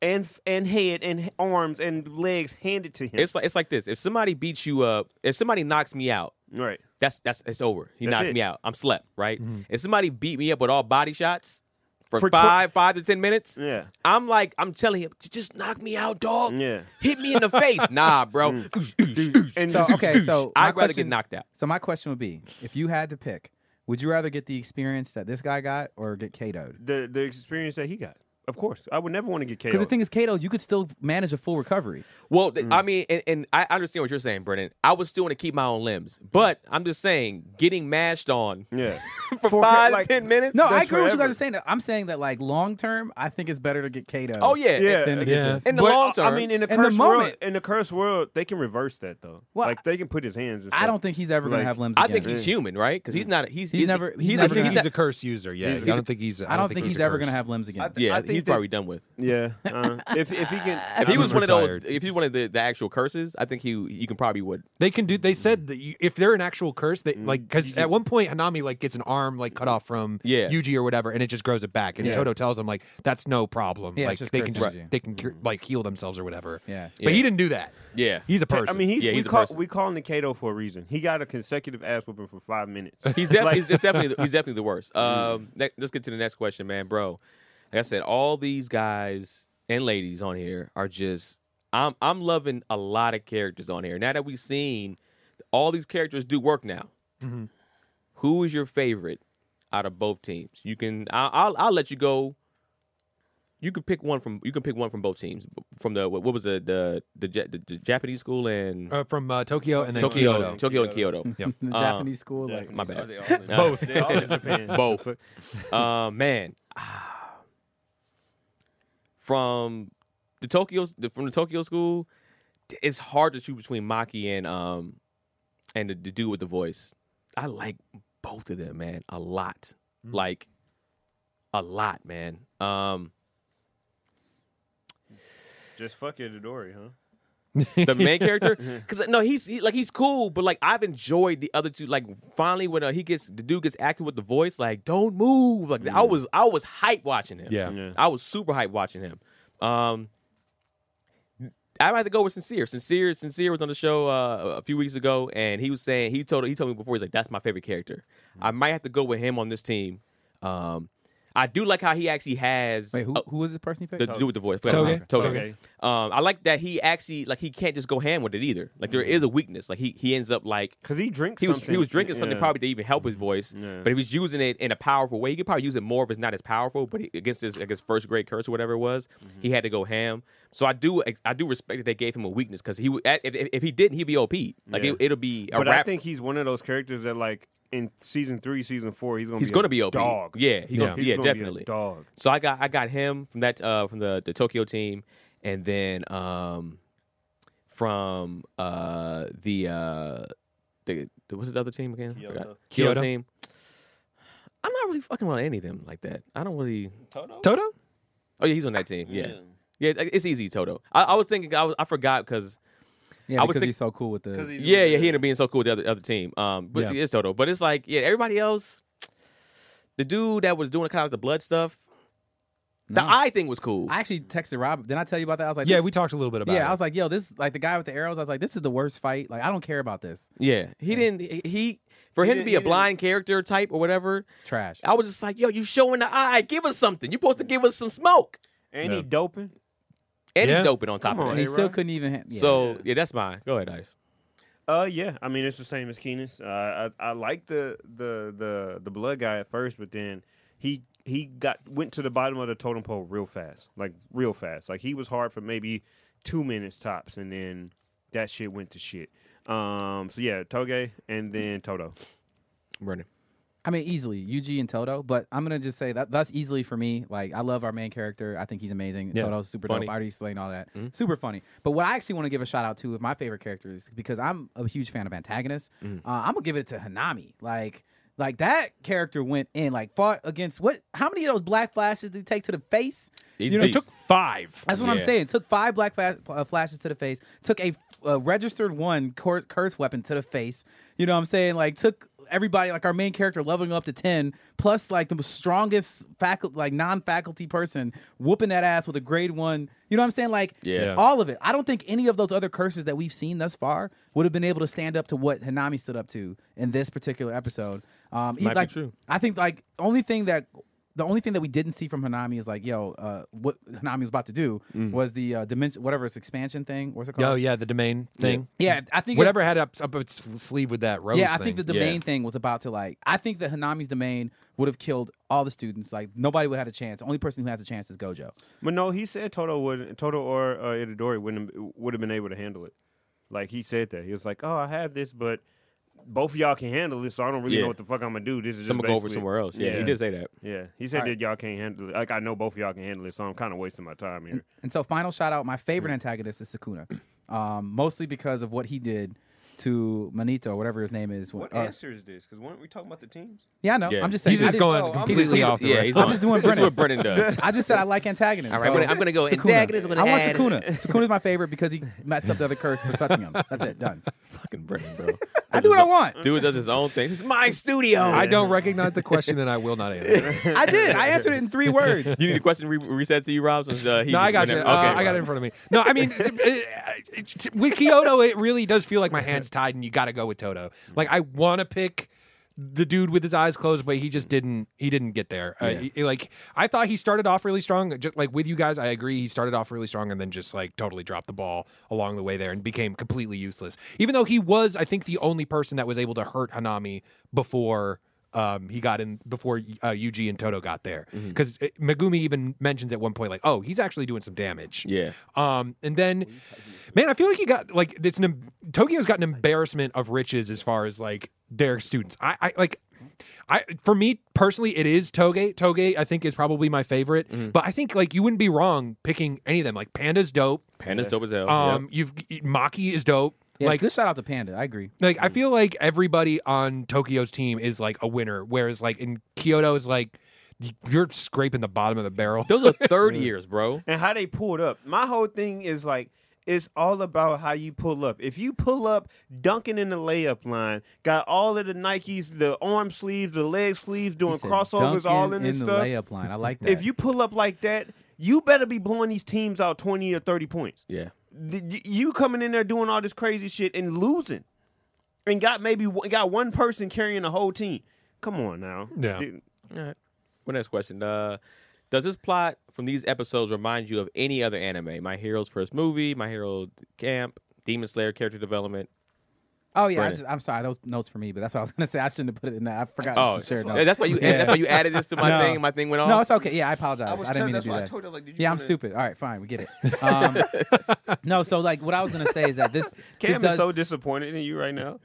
and head and arms and legs handed to him. It's like this. If somebody beats you up, if somebody knocks me out, right. that's it's over. He That's knocked it. me out. I'm slept, right? If somebody beat me up with all body shots for For 5 to 10 minutes, Yeah. I'm telling him, just knock me out, dog. Yeah. Hit me in the face. Nah, bro. And So okay, so my I'd rather get question- knocked out. So my question would be, if you had to pick, would you rather get the experience that this guy got or get KO'd? the experience that he got. Of course, I would never want to get KO'd. Because the thing is, KO, you could still manage a full recovery. Well, I mean, and I understand what you're saying, Brennan. I would still want to keep my own limbs, but I'm just saying, getting mashed on yeah, for For 5 like- to 10 minutes. No, I That's agree with what you forever. guys are saying. I'm saying that like long term, I think it's better to get KO'd. Oh yeah, Yeah. Than to get Yeah. this. In the But, long term, I mean, in the In the cursed world, moment- they can reverse that though. Well, like they can put his hands. And I stuff. don't think he's ever going Like, to have limbs I again. think he's human, right? Because he's not. He's never- he's I never think gonna he's a curse user. Yeah, I don't think he's. I don't think he's ever going to have limbs again. Yeah, I think he's that- probably done with. Yeah, if he can, If he was one retired. of those, if he's one of the actual curses, I think you can probably would. They can do. They said that if they're an actual curse, they like because at one point Hanami like gets an arm like cut off from Yeah. Yuji or whatever, and it just grows it back. And Yeah. Toto tells him like that's no problem. Yeah, like it's just they curse can just energy. they can cure, like heal themselves or whatever. Yeah. But he didn't do that. Yeah, He's a person. I mean, Yeah, we he's a call person. we call him the Kato for a reason. He got a consecutive ass whooping for 5 minutes. he's definitely the worst. Let's get to the next question, man, bro. Like I said, all these guys and ladies on here are just. I'm loving a lot of characters on here. Now that we've seen all these characters do work now, who is your favorite out of both teams? You can. I'll let you go. You can pick one from. You can pick one from both teams. From the what was the Japanese school and From Tokyo and then Tokyo Kyoto. and Kyoto. The Japanese school, like, My bad. Both. They all in Japan. Both. Man. From the Tokyo school, it's hard to choose between Maki and the dude with the voice. I like both of them, man, a lot. Like a lot, man. Just fuck Itadori, huh? The main character, because no, he's cool, but like I've enjoyed the other two. Like finally, when the dude gets active with the voice, like don't move. Like I was hyped watching him. Yeah. I was super hyped watching him. I have to go with Sincere. Sincere was on the show a few weeks ago, and he was saying he told me before, he's like, that's my favorite character. I might have to go with him on this team. I do like how he actually has. wait, who was the person you picked? The dude with the voice. Toge. Toge. I like that he actually he can't just go ham with it either. Like there is a weakness. Like he ends up like Because he drinks. he was something. drinking something Yeah. probably to even help his voice, Yeah. but he was using it in a powerful way. He could probably use it more if it's not as powerful. But against his first grade curse or whatever it was, he had to go ham. So I do respect that they gave him a weakness because if he didn't, he'd be OP. Like Yeah. it'll be a But rap. I think he's one of those characters that like in season 3, season 4, he's he's gonna be a OP. dog. Yeah, He's gonna be a definitely. dog. So I got him from that from the Tokyo team, and then from the what's the other team again? I forgot. Kyoto team. I'm not really fucking with any of them like that. I don't really. Toto? Oh yeah, he's on that team. Yeah, it's easy, Toto. I was thinking I forgot because. Yeah, I would because think- he's so cool with the. Yeah, he ended up being so cool with the other team. But Yeah. it's Toto. But it's like, yeah, everybody else, the dude that was doing kind of like the blood stuff, the No. eye thing was cool. I actually texted Rob. Didn't I tell you about that? I was like, Yeah, this- we talked a little bit about it. Yeah, I was like, yo, this like the guy with the arrows. I was like, this is the worst fight. Like, I don't care about this. Yeah, he didn't. For him to be a blind character type or whatever, Trash. I was just like, yo, you showing the eye. Give us something. You're supposed to give us some smoke. And Yeah. he doping. And Yeah. he's doping on top Come of on, that. And he still A-Rod. couldn't even. Yeah. So yeah, that's mine. Go ahead, Ice. Yeah. I mean, it's the same as Keenan's. I like the blood guy at first, but then he went to the bottom of the totem pole real fast. Like he was hard for maybe 2 minutes tops, and then that shit went to shit. So yeah, Toge and then Toto. Brennan. I mean, easily Yuji and Toto, but I'm gonna just say that's easily for me. Like, I love our main character. I think he's amazing. Yeah. Toto's super Funny. dope. I already explained all that. Mm-hmm. Super funny. But what I actually want to give a shout out to of my favorite characters, because I'm a huge fan of antagonists. Mm-hmm. I'm gonna give it to Hanami. Like that character went in, like fought against what? How many of those black flashes did he take to the face? He's You know, a It took beast. 5. That's what I'm Yeah. saying. Took 5 black flashes to the face. Took a registered 1 curse weapon to the face. You know what I'm saying? Like took everybody, like our main character leveling up to 10, plus like the strongest faculty, like non-faculty person whooping that ass with a grade 1. You know what I'm saying? Like Yeah. all of it. I don't think any of those other curses that we've seen thus far would have been able to stand up to what Hanami stood up to in this particular episode. Might be like, true. I think like the only thing that we didn't see from Hanami is like, what Hanami was about to do was the dimension, whatever its expansion thing. What's it called? Oh yeah, the domain thing. Yeah, I think Whatever had up its sleeve with that rose. Yeah, I thing. think the domain thing was about to like. I think that Hanami's domain would have killed all the students. Like nobody would have had a chance. The only person who has a chance is Gojo. But no, he said Toto or Itadori would have been able to handle it. Like he said that he was like, "Oh, I have this, but both of y'all can handle it, so I don't really know what the fuck I'm gonna do. This is Someone just go over basically- somewhere else. Yeah, he did say that. Yeah, he said All right. that y'all can't handle it. Like I know both of y'all can handle it, so I'm kind of wasting my time here. And so, final shout out. My favorite antagonist is Sukuna, mostly because of what he did to Manito, whatever his name is. What answer is this? Because weren't we talking about the teams? Yeah, I know. Yeah. I'm just saying. He's just I going I'm completely just- off the Yeah, rails. he's I'm just doing This is Brennan. what Brennan does. I just said I like antagonists. All right, I'm gonna go Sukuna. antagonist. I'm gonna I want add- Sukuna. Sukuna's my favorite because he messed up the other curse for touching him. That's it. Done. Fucking Brennan, bro. I do what I want. Dude does his own thing. This is my studio. I don't recognize the question, and I will not answer. I did. I answered it in 3 words. You need the question reset to you, Rob? Since, he No, I just got went you. in- I got it in front of me. No, I mean, with Kyoto, it really does feel like my hands tied, and you got to go with Toto. Like, I want to pick the dude with his eyes closed, but he just didn't. He didn't get there. Like, I thought he started off really strong. Just like with you guys, I agree. He started off really strong, and then just like totally dropped the ball along the way there, and became completely useless. Even though he was, I think, the only person that was able to hurt Hanami before. He got in before Yuji and Toto got there, because Megumi even mentions at one point like, "Oh, he's actually doing some damage." Yeah. And then, man, I feel like he got like Tokyo's got an embarrassment of riches as far as like their students. I for me personally, it is Toge. Toge, I think, is probably my favorite. But I think like you wouldn't be wrong picking any of them. Like Panda's dope. Panda's dope as hell. Yep. Maki is dope. Yeah, Like good shout out to Panda. I agree. like I feel like everybody on Tokyo's team is like a winner, whereas like in Kyoto is like you're scraping the bottom of the barrel. Those are third years, bro. And how they pulled up. My whole thing is like, it's all about how you pull up. If you pull up dunking in the layup line, got all of the Nikes, the arm sleeves, the leg sleeves, doing He said, crossovers, all dunking in this the stuff. layup line. I like that. If you pull up like that, you better be blowing these teams out 20 or 30 points. Yeah. You coming in there doing all this crazy shit and losing, and got one person carrying the whole team. Come on now. Yeah. All right. What next question? Does this plot from these episodes remind you of any other anime? My Hero's first movie, My Hero Camp, Demon Slayer character development. Oh yeah, Brennan. I'm sorry. Those notes for me, but that's what I was gonna say. I shouldn't have put it in there. I forgot Oh, to share it. that's why you. Yeah. That's why you added this to my No. thing. And my thing went on. No, it's okay. Yeah, I apologize. I, didn't mean to do that. her, like, did Yeah, I'm stupid. All right, fine, we get it. No, so like what I was gonna say is that this Cam this is does, so disappointed in you right now.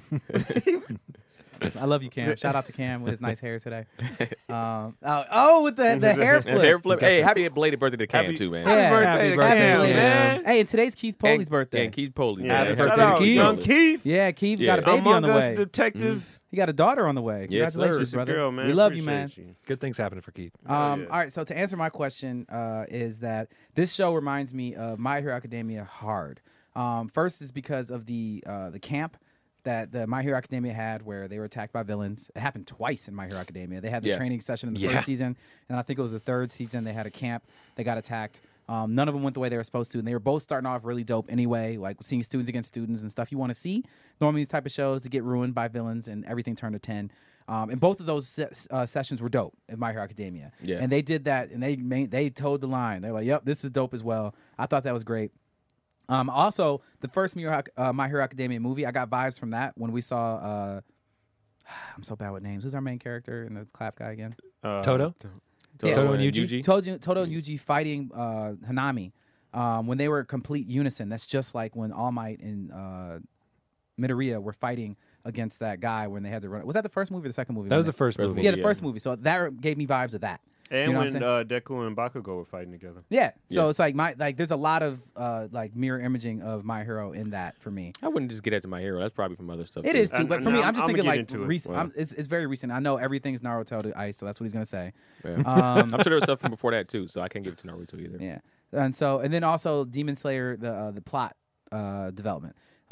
I love you, Cam. Shout out to Cam with his nice hair today. With the hair And flip. hair flip. Hey, happy belated birthday to Cam Happy- too, man. Happy Yeah, birthday happy to birthday, Cam, Cam. man. Hey, and today's Keith Poley's birthday. And Keith Poley. Yeah, Happy shout birthday to out Keith. young Keith. Yeah, Keith Yeah. got a baby Among on the Us way. detective. He got a daughter on the way. Yes, sir. Congratulations, It's a brother. girl, man. We love you, man. Appreciate you. Good things happening for Keith. yeah. All right, so to answer my question is that this show reminds me of My Hero Academia hard. First is because of the camp that the My Hero Academia had where they were attacked by villains. It happened twice in My Hero Academia. They had the Yeah. training session in the Yeah. first season, and I think it was the third season they had a camp. They got attacked. None of them went the way they were supposed to, and they were both starting off really dope anyway, like seeing students against students and stuff you want to see. Normally these type of shows to get ruined by villains and everything turned to 10. And both of those sessions were dope in My Hero Academia. Yeah. And they did that, and they towed the line. They're like, yep, this is dope as well. I thought that was great. Also, the first My Hero Academia movie, I got vibes from that when we saw. I'm so bad with names. Who's our main character and the clap guy again? Toto? Yeah. Toto and Yuji? Toto and Yuji fighting Hanami when they were complete unison. That's just like when All Might and Midoriya were fighting against that guy when they had to run. Was that the first movie or the second movie? That was the first movie. Yeah, the Yeah. first movie. So that gave me vibes of that. And You know when what I'm Deku and Bakugo were fighting together. Yeah. So Yeah. it's like there's a lot of like mirror imaging of My Hero in that for me. I wouldn't just get that to My Hero. That's probably from other stuff. It too. is too, but for me, I'm just I'ma thinking get like into it. recent. Wow. It's very recent. I know everything's Naruto to Ice, so that's what he's gonna say. Yeah. Um, I'm sure there was stuff from before that too, so I can't give it to Naruto either. Yeah, and then also Demon Slayer, the plot development.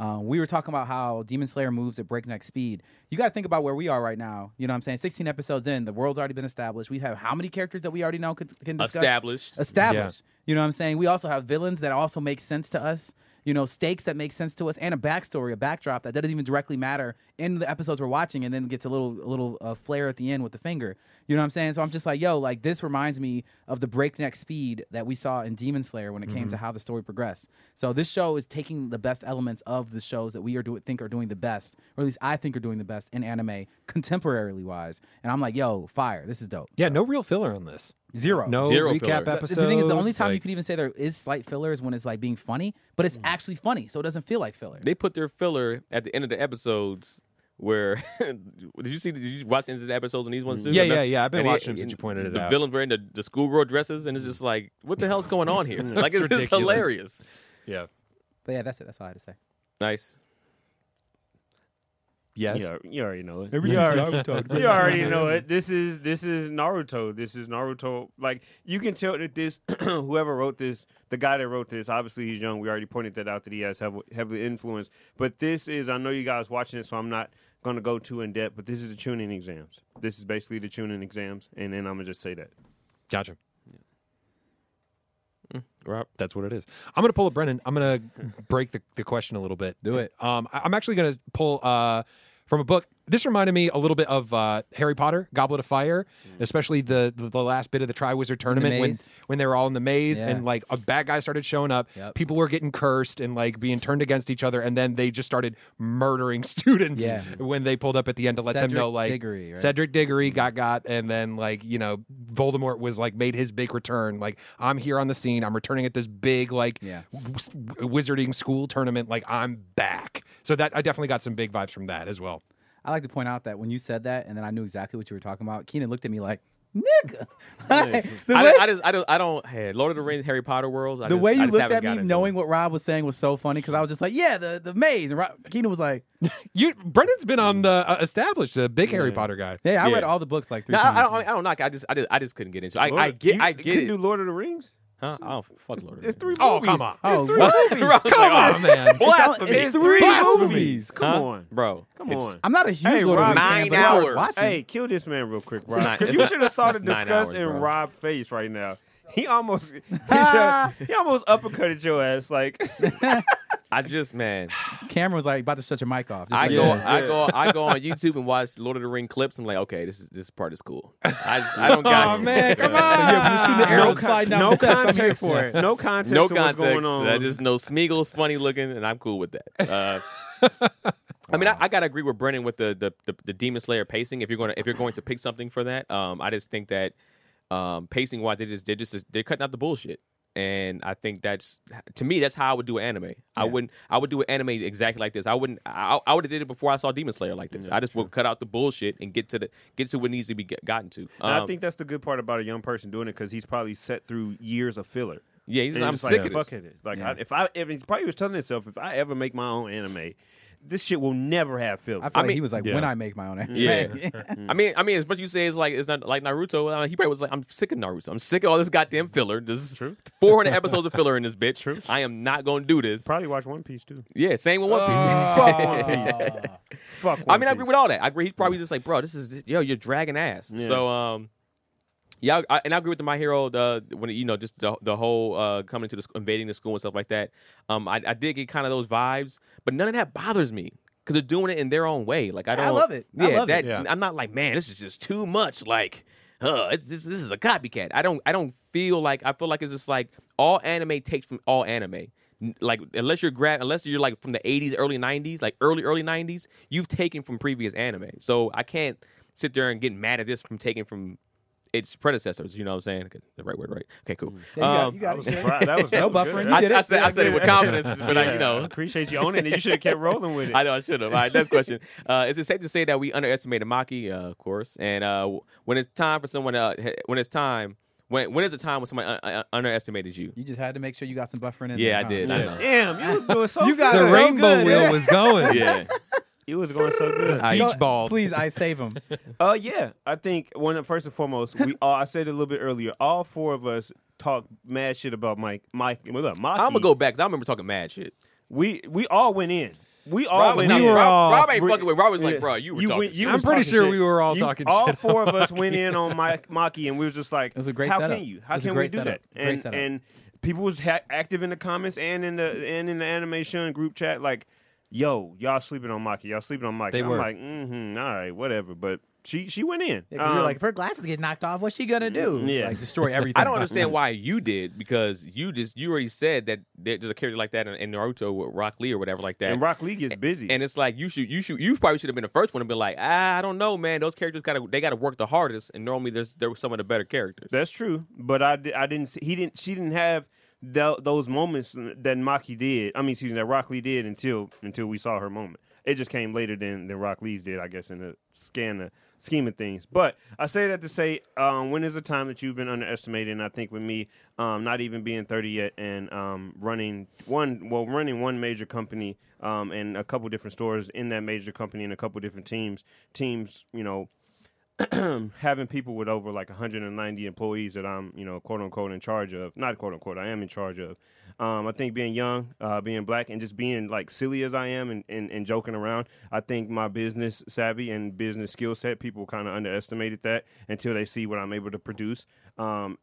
We were talking about how Demon Slayer moves at breakneck speed. You got to think about where we are right now. You know what I'm saying? 16 episodes in, the world's already been established. We have how many characters that we already know can discuss? Established. You know what I'm saying? We also have villains that also make sense to us. You know, stakes that make sense to us, and a backstory, a backdrop that doesn't even directly matter in the episodes we're watching, and then gets a little flare at the end with the finger. You know what I'm saying? So I'm just like, yo, like this reminds me of the breakneck speed that we saw in Demon Slayer when it came to how the story progressed. So this show is taking the best elements of the shows that we think are doing the best, or at least I think are doing the best in anime, contemporarily wise. And I'm like, yo, fire! This is dope. Yeah, no real filler on this. Zero. No Zero recap filler. episodes. The thing is, the only time you could even say there is slight filler is when it's like being funny, but it's actually funny, so it doesn't feel like filler. They put their filler at the end of the episodes where did you watch into the episodes on these ones too? Yeah. I've been And watching them since you pointed it the out. villains wearing the schoolgirl dresses, and it's just like, what the hell's going on here? Like, it's just ridiculous. hilarious. Yeah. But yeah, that's it. That's all I had to say. Nice. Yes. You already know it. Everything's Naruto. You already know it. This is Naruto. This is Naruto. Like, you can tell that this whoever wrote this, the guy that wrote this, obviously he's young. We already pointed that out that he has heavily influenced. But this is, I know you guys watching it, so I'm not going to go too in depth. But this is the Chunin exams. This is basically the Chunin exams, and then I'm gonna just say that. Gotcha. Rob. That's what it is. I'm going to pull a Brennan. I'm going to break the question a little bit. Do it. I'm actually going to pull from a book. This reminded me a little bit of Harry Potter, Goblet of Fire, especially the last bit of the Triwizard Tournament when they were all in the maze and like a bad guy started showing up. Yep. People were getting cursed and like being turned against each other, and then they just started murdering students when they pulled up at the end to let them know like Diggory, right? Cedric Diggory got, and then like Voldemort was like made his big return. Like, I'm here on the scene. I'm returning at this big like wizarding school tournament. Like, I'm back. So that I definitely got some big vibes from that as well. I like to point out that when you said that, and then I knew exactly what you were talking about, Keenan looked at me like, nigga. I don't. Hey, Lord of the Rings, Harry Potter worlds. The way you looked at me, knowing what Rob was saying, was so funny because I was just like, yeah, the maze. And Keenan was like, Brendan's been on the established, a big Harry Potter guy. yeah, I read all the books like 3 No, times. I don't knock. I just couldn't get into it. I get Couldn't it. do Lord of the Rings. Huh? I don't fuck Lord of the It's Rings. 3 Oh, movies. come on. It's Oh, 3 what? movies. Come on, man. Blasphemy. It's 3 Blasphemy. movies. Come Huh? on, Bro. Come it's- on. I'm not a huge Hey, Lord of the Rob, Rings fan, 9 but it's worth hours. watching. Hey, kill this man real quick, Rob. nine- 'Cause it's you a- should have saw the it's 9 disgust hours, in bro. Rob's face right now. He almost uppercutted your ass. Like, I just, man. Cameron was like about to shut your mic off. Just I like, go on YouTube and watch Lord of the Ring clips. I'm like, okay, this part is cool. I don't got Oh, man, come on. yeah, when you see the arrows slide down no the steps, I'm here context for it. No context. no to what's context. going on. I just know Smeagol's funny looking, and I'm cool with that. I mean, I gotta agree with Brennan with the Demon Slayer pacing. If you're going to pick something for that, I just think that pacing wise, they're cutting out the bullshit. And I think to me that's how I would do an anime. I would do an anime exactly like this. I would have did it before I saw Demon Slayer like this. I just would cut out the bullshit and get to what needs to be gotten to. And I think that's the good part about a young person doing it because he's probably set through years of filler. Yeah, And I'm it's sick like, of fuck this. it. Like, Yeah. if he probably was telling himself, if I ever make my own anime, this shit will never have filler. I feel like mean- he was like, Yeah. when I make my own anime. Yeah. I mean, as much as you say it's not like Naruto. He probably was like, I'm sick of Naruto. I'm sick of all this goddamn filler. There's 400 episodes of filler in this bitch. True. I am not going to do this. Probably watch One Piece too. Yeah, same with One Piece. Fuck One Piece. Fuck One I mean, I agree Piece. with all that. I agree. He's probably just like, bro, you're dragging ass. Yeah. So, yeah, and I agree with the My Hero. When just the whole coming to invading the school and stuff like that. I did get kind of those vibes, but none of that bothers me. Because they're doing it in their own way. Like I love it. I love it. Yeah. I'm not like, man, this is just too much. Like, this is a copycat. I don't feel like. I feel like it's just like all anime takes from all anime. Like unless you're like from the 80s, early 90s, like early 90s, you've taken from previous anime. So I can't sit there and get mad at this from taking from its predecessors. You know what I'm saying? The right word, right? Okay, cool. Yeah, you got it. That was No good. buffering. Yeah. You did it. I said it with confidence, but appreciate you owning it. You should have kept rolling with it. I know I should have. All right, next question. Is it safe to say that we underestimated Maki? Of course. And when it's time for someone, when is a time when somebody underestimated you? You just had to make sure you got some buffering in Yeah, there. I huh? did. I know. Damn, you was doing so You got good. The so rainbow good, wheel yeah. was going. Yeah. You was going so good. Beach ball. Please, I save him. Yeah, I think first and foremost, I said it a little bit earlier. All 4 of us talk mad shit about Mike. I'm gonna go back because I remember talking mad shit. We all went in. we all Rob, went no, in. Rob ain't we- fucking with. Rob was like, yeah. bro, you were You talking went- you shit. I'm was pretty talking sure shit. we were all talking all shit four of on us went in on Maki, and we was just like, It was a great how setup. can you? It How was a can we great do setup. that? Great setup. And people was active in the comments and in the animation group chat, like, yo, y'all sleeping on Maki. Y'all sleeping on Maki. They I'm were. like, all right, whatever. But she went in. Yeah, 'cause you're like, if her glasses get knocked off, what's she gonna do? Yeah. Like destroy everything. I don't understand why you did, because you already said that there's a character like that in Naruto with Rock Lee or whatever like that. And Rock Lee gets busy. And it's like you probably should have been the first one to be like, I don't know, man. Those characters gotta work the hardest, and normally there were some of the better characters. That's true, but I didn't. She didn't have those moments that Maki did. I mean, that Rock Lee did until we saw her moment. It just came later than Rock Lee's did, I guess, in the scheme of things. But I say that to say, when is a time that you've been underestimated? And I think with me, not even being 30 yet, and running one major company and a couple different stores in that major company and a couple different teams, you know. Having people with over like 190 employees that I'm, quote unquote in charge of, not quote unquote, I am in charge of. I think being young, being black, and just being like silly as I am and joking around, I think my business savvy and business skill set, people kind of underestimated that until they see what I'm able to produce from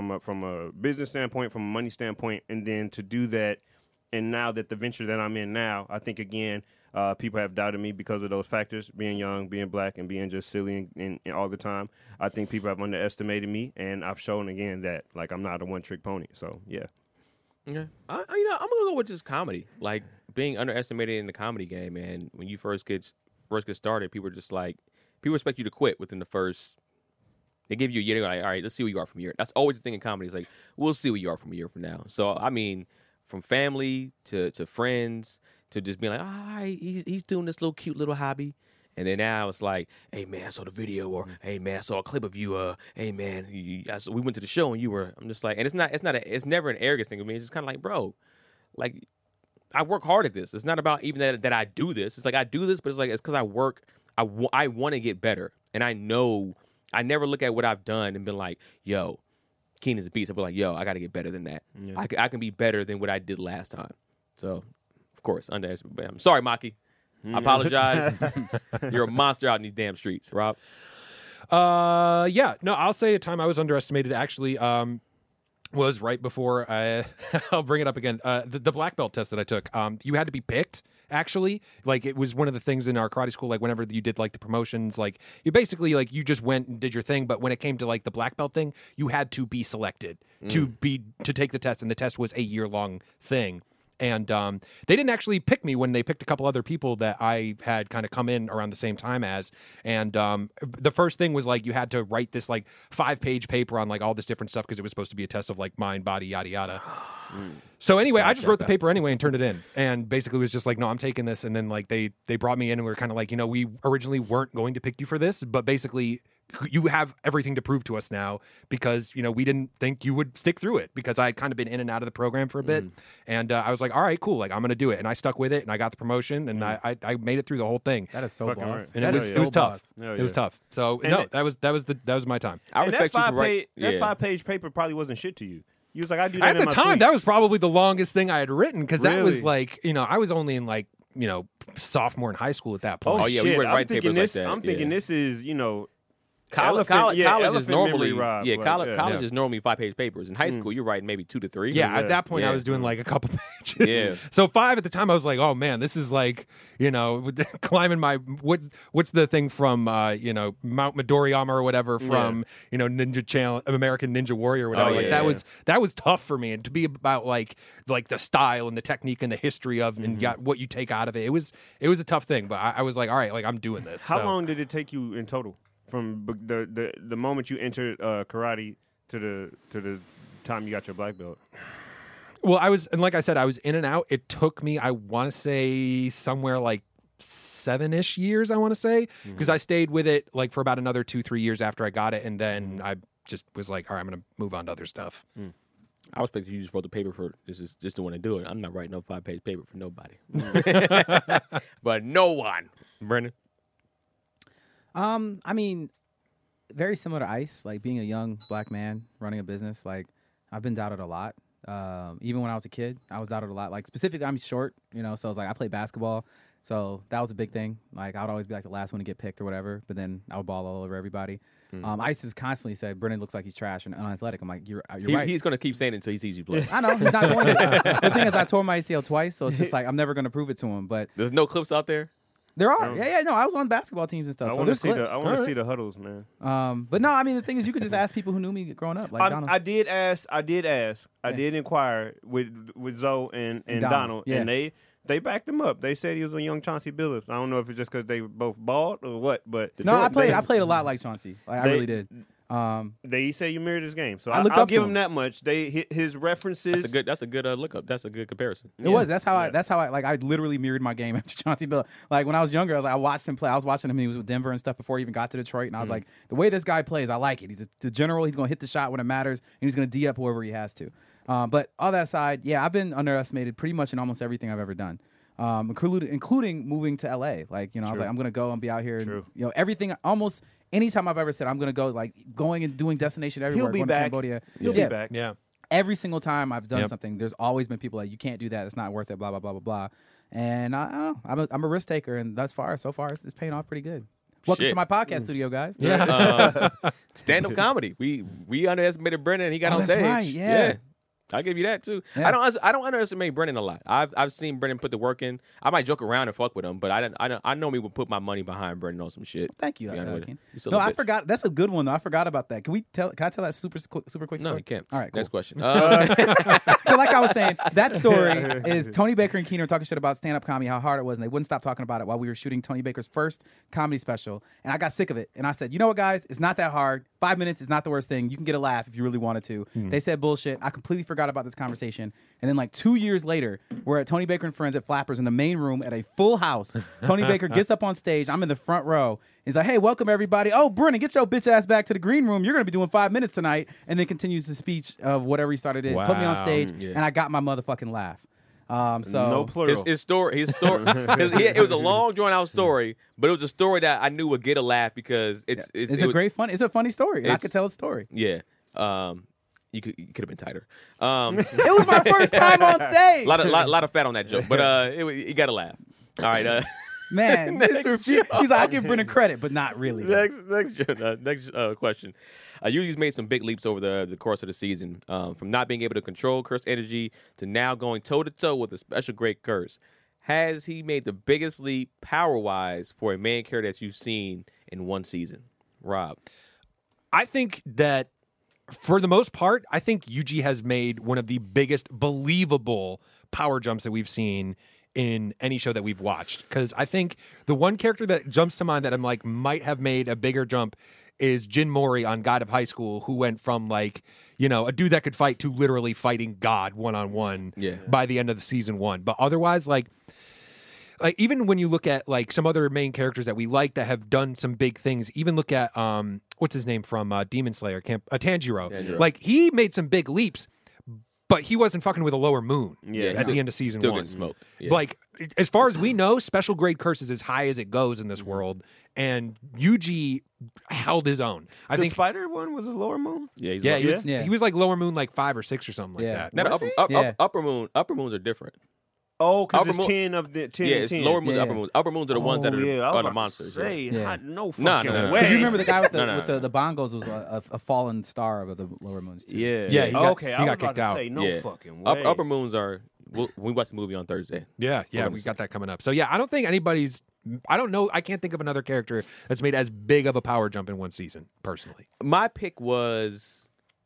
a business standpoint, from a money standpoint, and then to do that. And now that the venture that I'm in now, I think again, people have doubted me because of those factors, being young, being black, and being just silly and all the time. I think people have underestimated me, and I've shown again that like I'm not a one-trick pony. So yeah. Okay. I'm gonna go with just comedy, like being underestimated in the comedy game. And when you first get started, people are just like, people expect you to quit within the first. They give you a year. They're like, all right, let's see where you are from here. That's always the thing in comedy. It's like, we'll see where you are from a year from now. So I mean, from family to friends to just being like, he's doing this little cute little hobby. And then now it's like, hey, man, I saw the video, or hey, man, I saw a clip of you. Hey, man, we went to the show and you were. I'm just like, and it's never an arrogance thing with me. It's just kind of like, bro, like I work hard at this. It's not about even that I do this. It's like I do this, but it's because I work. I want to get better, and I know I never look at what I've done and been like, yo, Keenan's a beast. I'll be like, yo, I got to get better than that. Yeah. I can be better than what I did last time. So, of course, I'm sorry, Maki. I apologize. You're a monster out in these damn streets, Rob. Yeah. No, I'll say a time I was underestimated actually was right before I'll bring it up again. The black belt test that I took, you had to be picked, actually. Like, it was one of the things in our karate school, like, whenever you did, like, the promotions, like, you basically, like, you just went and did your thing, but when it came to, like, the black belt thing, you had to be selected to take the test, and the test was a year-long thing. And they didn't actually pick me when they picked a couple other people that I had kind of come in around the same time as. And the first thing was, like, you had to write this, like, 5-page paper on, like, all this different stuff because it was supposed to be a test of, like, mind, body, yada, yada. So anyway, I just wrote the paper anyway and turned it in. And basically was just like, no, I'm taking this. And then, like, they brought me in and we were kind of like, we originally weren't going to pick you for this, but basically you have everything to prove to us now because, we didn't think you would stick through it because I had kind of been in and out of the program for a bit. And I was like, all right, cool. Like, I'm going to do it. And I stuck with it and I got the promotion and I made it through the whole thing. That is so Fucking boss. right. And That it is was, so it was tough. boss. Hell It was yeah. tough. So And that was my time. I And respect you for writing. that 5-page paper probably wasn't shit to you. You was like, I do that At in the my time, sleep. that was probably the longest thing I had written because that was Really? like, I was only in like, sophomore in high school at that point. Oh, yeah, we shit. were I'm writing thinking papers like this. that, I'm thinking yeah. this is, College elephant is memory, normally Rob, like, college is normally 5-page papers. In high school, you're writing maybe 2 to 3. Yeah, at that point, I Yeah. was doing like a couple pages. Yeah. So 5 at the time, I was like, oh man, this is like, climbing my what's the thing from Mount Midoriyama or whatever from Ninja Channel, American Ninja Warrior or whatever. Oh, like yeah, that was tough for me, and to be about like the style and the technique and the history of and got what you take out of it. It was a tough thing, but I was like, all right, like I'm doing this. How So- long did it take you in total from the moment you entered karate to the time you got your black belt? Well, like I said, I was in and out. It took me, I want to say, somewhere like 7-ish years, I want to say, because I stayed with it like for about another 2-3 years after I got it. And then I just was like, all right, I'm going to move on to other stuff. I respect you just wrote the paper for just to want to do it. I'm not writing no 5-page paper for nobody. But no one. Brendan? I mean, very similar to Ice, like being a young black man running a business. Like, I've been doubted a lot. Even when I was a kid, I was doubted a lot. Like specifically, I'm short, so it's like I played basketball, so that was a big thing. Like I would always be like the last one to get picked or whatever, but then I would ball all over everybody. Isis constantly said Brennan looks like he's trash and unathletic. I'm like, you're right. He's gonna keep saying it until he sees you play. I know he's not going to. The thing is, I tore my ACL twice, so it's just like I'm never going to prove it to him. But There's no clips out there. there are, no, I was on basketball teams and stuff. I so want to there's see clips. I want to see the huddles, man. But no, I mean the thing is, you could just ask people who knew me growing up, like Donald. I did ask. I did inquire with Zoe and Donald, yeah. and they backed him up. They said he was a young Chauncey Billups. I don't know if it's just because they were both bald or what, but No, I played a lot like Chauncey. Like I really did. He said you mirrored his game, so I looked I'll up to give him. him that much. His references. That's a good look up. That's a good comparison. It was. That's how I like. I literally mirrored my game after Chauncey Billups. Like when I was younger, I watched him play. I was watching him. He was with Denver and stuff before he even got to Detroit, and I was like, the way this guy plays, I like it. He's the general. He's going to hit the shot when it matters, and he's going to D up whoever he has to. But all that aside, yeah, I've been underestimated pretty much in almost everything I've ever done. Including moving to LA. Like, I was like, I'm going to go and be out here. And, everything, almost anytime I've ever said I'm going to go, like going and doing destination everywhere. He'll be going back. to Cambodia. He'll be back. Yeah. Every single time I've done something, there's always been people like, you can't do that. It's not worth it, blah, blah, blah, blah, blah. And I don't know. I'm a risk taker, and so far, it's paying off pretty good. Welcome Shit. to my podcast studio, guys. Stand-up comedy. We underestimated Brennan, and he got on that's stage. right, yeah. I'll give you that too. Yeah. I don't underestimate Brennan a lot. I've seen Brennan put the work in. I might joke around and fuck with him, but I normally would put my money behind Brennan on some shit. Thank you, To be honest with Hakeem. you. You still No, a I bitch. forgot. That's a good one, though. I forgot about that. Can I tell that super quick story? No, you can't. All right, cool. Next question. So like I was saying, that story is Tony Baker and Keenan were talking shit about stand-up comedy, how hard it was, and they wouldn't stop talking about it while we were shooting Tony Baker's first comedy special. And I got sick of it. And I said, you know what, guys? It's not that hard. 5 minutes is not the worst thing. You can get a laugh if you really wanted to. They said bullshit. I completely forgot about this conversation. And then like 2 years later, we're at Tony Baker and Friends at Flappers in the main room at a full house. Tony Baker gets up on stage. I'm in the front row. He's like, hey, welcome everybody. Oh, Brennan, get your bitch ass back to the green room. You're going to be doing 5 minutes tonight. And then continues the speech of whatever he started in. Put me on Wow. stage, Yeah. and I got my motherfucking laugh. So No plural. His story. It was a long, drawn out story, but it was a story that I knew would get a laugh because it's It's a funny story. And I it's- could tell a story. Yeah. You could have been tighter. It was my first time on stage. lot of fat on that joke, but it got a laugh. All right. Man, he's like, I give Brennan credit, but not really. Next question. Yuji's made some big leaps over the course of the season, from not being able to control Curse energy to now going toe to toe with a special great Curse. Has he made the biggest leap power wise for a main character that you've seen in one season? Rob. I think that for the most part, I think Yuji has made one of the biggest believable power jumps that we've seen in any show that we've watched. Because I think the one character that jumps to mind that I'm like might have made a bigger jump is Jin Mori on God of High School, who went from like, a dude that could fight to literally fighting God one-on-one by the end of the season 1. But otherwise, like even when you look at like some other main characters that we like that have done some big things, even look at what's his name from Demon Slayer, Tanjiro. Like he made some big leaps, but he wasn't fucking with a lower moon at the end of season still 1. getting smoked. Yeah. Like as far as we know, special grade Curse is as high as it goes in this world, and Yuji held his own. I the think. Spider one was a lower moon. Yeah, he's Yeah, low. he was like lower moon like 5 or 6 or something like that. Not Was he? upper moon. Upper moons are different. Oh, because Upper it's moon- 10 of the 10 Yeah, and it's 10. lower moons, Yeah. upper moons. Upper moons are the ones that I was are about the to monsters. Say, Yeah. no fucking No, no, no. way. Because you remember the guy with the, No. with the bongos was a fallen star of the lower moons too. Yeah. Yeah, he got- okay, he I was got about kicked to out. say, no Yeah. fucking way. Upper moons are. We watch the movie on Thursday. Yeah, Hold on we a got that coming up. So yeah, I don't think anybody's. I don't know. I can't think of another character that's made as big of a power jump in one season. Personally, My pick was,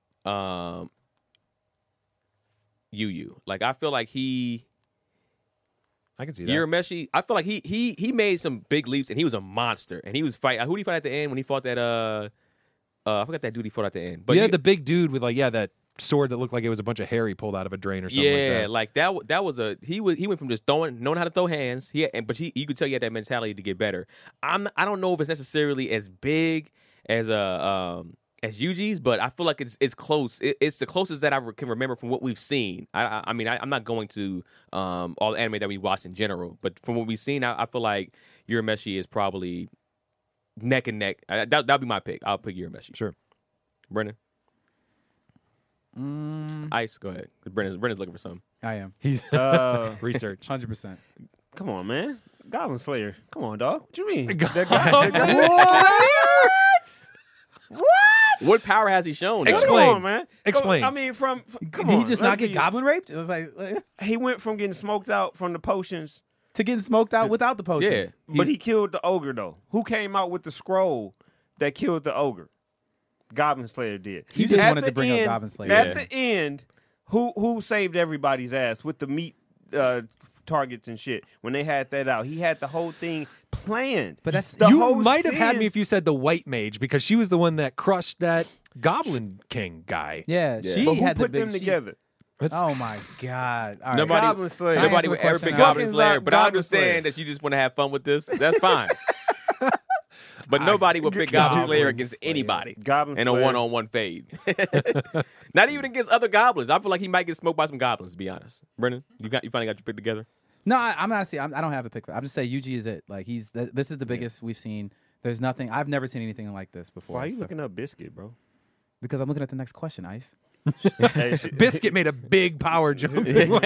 Yu. Like I feel like I can see that. Urameshi. I feel like he made some big leaps and he was a monster and he was fight. Who did he fight at the end when he fought that? I forgot that dude he fought at the end. But yeah, the big dude with like that sword that looked like it was a bunch of hair he pulled out of a drain or something yeah, like that. like that was a he went from just knowing how to throw hands. But you could tell he had that mentality to get better. I don't know if it's necessarily as big as Yuji's, but I feel like it's close. It's the closest that I can remember from what we've seen. I mean, I'm not going to all the anime that we watched in general, but from what we've seen, I feel like Urameshi is probably neck and neck. That'll be my pick. I'll pick Urameshi. Sure. Brennan. Ice, go ahead. Brendan's looking for something. I am He's Uh, research. 100%. come on, man. Goblin Slayer. Come on, dog. What you mean? What power has he shown? though? Explain. Come on, man. Explain. I mean, come Did on. he just let's not get be- goblin raped? It was like He went from getting smoked out from the potions, to getting smoked out without the potions. Yeah. but he killed the ogre though. Who came out with the scroll that killed the ogre? Goblin Slayer did. He just At wanted the to bring up end- Goblin Slayer. At Yeah. the end, who saved everybody's ass with the meat targets and shit? When they had that out, he had the whole thing planned. But that's The You whole might have had sin- me if you said the white mage because she was the one that crushed that Goblin King guy. Yeah, Yeah. she But who had put the big them she- together? That's- Oh my god! All right. Nobody, Goblin Slayer. nobody Can I would answer ever the pick question? Goblin Fucking Slayer, but I Goblin Slayer. understand that you just want to have fun with this. That's fine. But nobody would pick Goblin Goblin Slayer against Slayer. anybody Goblin in a Slayer. one-on-one fade. Not even against other goblins. I feel like he might get smoked by some goblins. To be honest, Brendan, you finally got your pick together. No, I'm not. I don't have a pick. I'm just saying Yuji is it. Like this is the biggest we've seen. There's nothing. I've never seen anything like this before. Why are you so- looking up Biscuit, bro? Because I'm looking at the next question, Ice. Hey, shit. Biscuit made a big power jump. All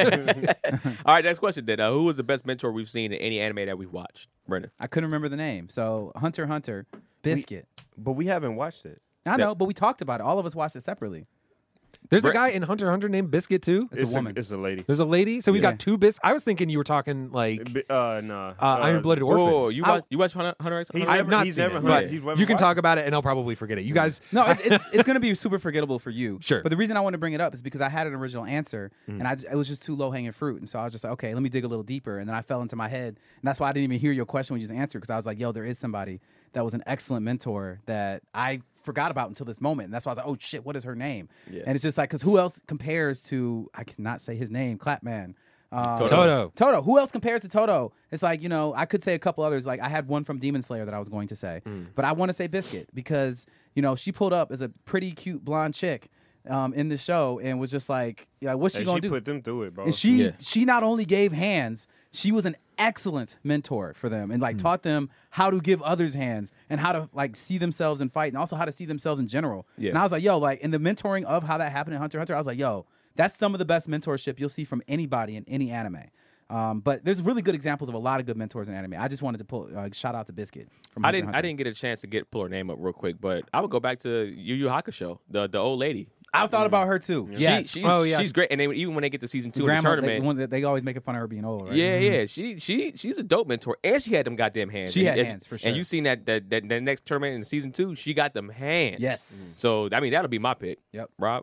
right, next question then. Who was the best mentor we've seen in any anime that we've watched? Brendan. I couldn't remember the name. So Hunter x Hunter, Biscuit. But we haven't watched it. I know, but we talked about it. All of us watched it separately. There's a guy in Hunter x Hunter named Biscuit too. It's a woman. It's a lady. There's a lady. So we Yeah. got two I was thinking you were talking like No. Iron-Blooded Orphans. Oh, you watch Hunter x He Hunter? I have not he's seen never it, heard- but he's never you can watched talk it. about it and I'll probably forget it. You guys, No, it's going to be super forgettable for you. Sure. But the reason I want to bring it up is because I had an original answer, and it was just too low hanging fruit. And so I was just like, okay, let me dig a little deeper. And then I fell into my head, and that's why I didn't even hear your question when you just answered, because I was like, yo, there is somebody that was an excellent mentor that I forgot about until this moment. And that's why I was like, oh shit, what is her name? Yeah. And it's just like, because who else compares to? I cannot say his name. Clapman. Toto. Toto. Who else compares to Toto? It's like, I could say a couple others. Like, I had one from Demon Slayer that I was going to say. But I want to say Biscuit because, she pulled up as a pretty cute blonde chick in the show and was just like, what's she Hey, going she to do? put them through it, bro. And she not only gave hands, she was an excellent mentor for them and taught them how to give others hands and how to see themselves in fight and also how to see themselves in general. Yeah. And I was like, yo, in the mentoring of how that happened in Hunter x Hunter, I was like, yo, that's some of the best mentorship you'll see from anybody in any anime. But there's really good examples of a lot of good mentors in anime. I just wanted to pull shout out to Biscuit. From I Hunter x didn't Hunter. get a chance to pull her name up real quick, but I would go back to Yu Yu Hakusho, the old lady. I thought about her too. Yes. She's great, and even when they get to season 2 in the Grandma, tournament, they always making fun of her being old, right? yeah, she's a dope mentor, and she had them goddamn hands. She had And- hands, for sure. And you seen that next tournament in season 2, she got them hands. Yes. So I mean, that'll be my pick. Yep. Rob.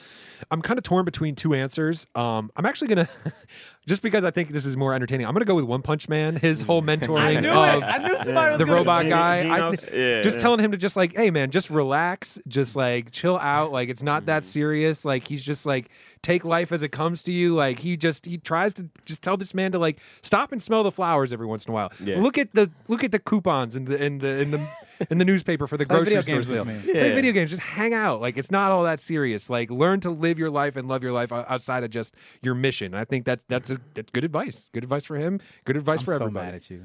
I'm kind of torn between two answers. I'm actually gonna, just because I think this is more entertaining, I'm gonna go with One Punch Man. His whole mentoring of I knew somebody was the gonna robot say guy. Genos. Yeah. Just telling him to just hey man, just relax, just chill out. It's not that serious. He's just take life as it comes to you. He tries to just tell this man to stop and smell the flowers every once in a while. Yeah. Look at the coupons in the newspaper for the Play grocery video store games with sale. me. Play Yeah. video games. Just hang out. It's not all that serious. Learn to live your life and love your life outside of just your mission. And I think that's good advice. Good advice for him. Good advice I'm for so everybody. mad at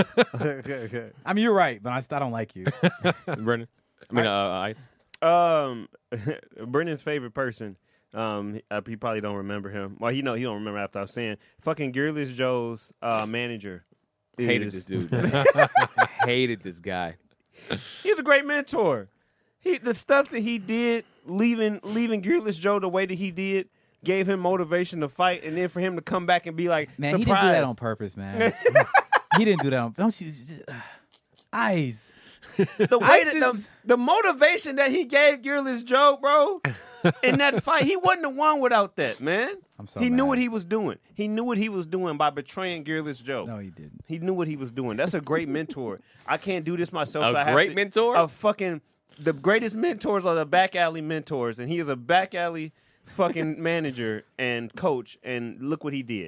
you. I mean, you're right, but I don't like you. Brendan. I mean, Ice. Brendan's favorite person. He probably don't remember him. Well, he don't remember after I was saying fucking Gearless Joe's manager. Hated is- this dude. Hated this guy. He's a great mentor. The stuff that he did, leaving Gearless Joe the way that he did, gave him motivation to fight, and then for him to come back and be like, Man, surprised. he didn't do that on purpose, man. He didn't do that on. Don't you? Eyes. The way I that just- the motivation that he gave Gearless Joe, bro, in that fight, he wasn't the one without that, man. I'm so he knew mad. what he was doing. He knew what he was doing by betraying Gearless Joe. No, he didn't. He knew what he was doing. That's a great mentor. I can't do this myself. so I A have great to- mentor? A fucking the greatest mentors are the back alley mentors, and he is a back alley fucking manager and coach. And look what he did.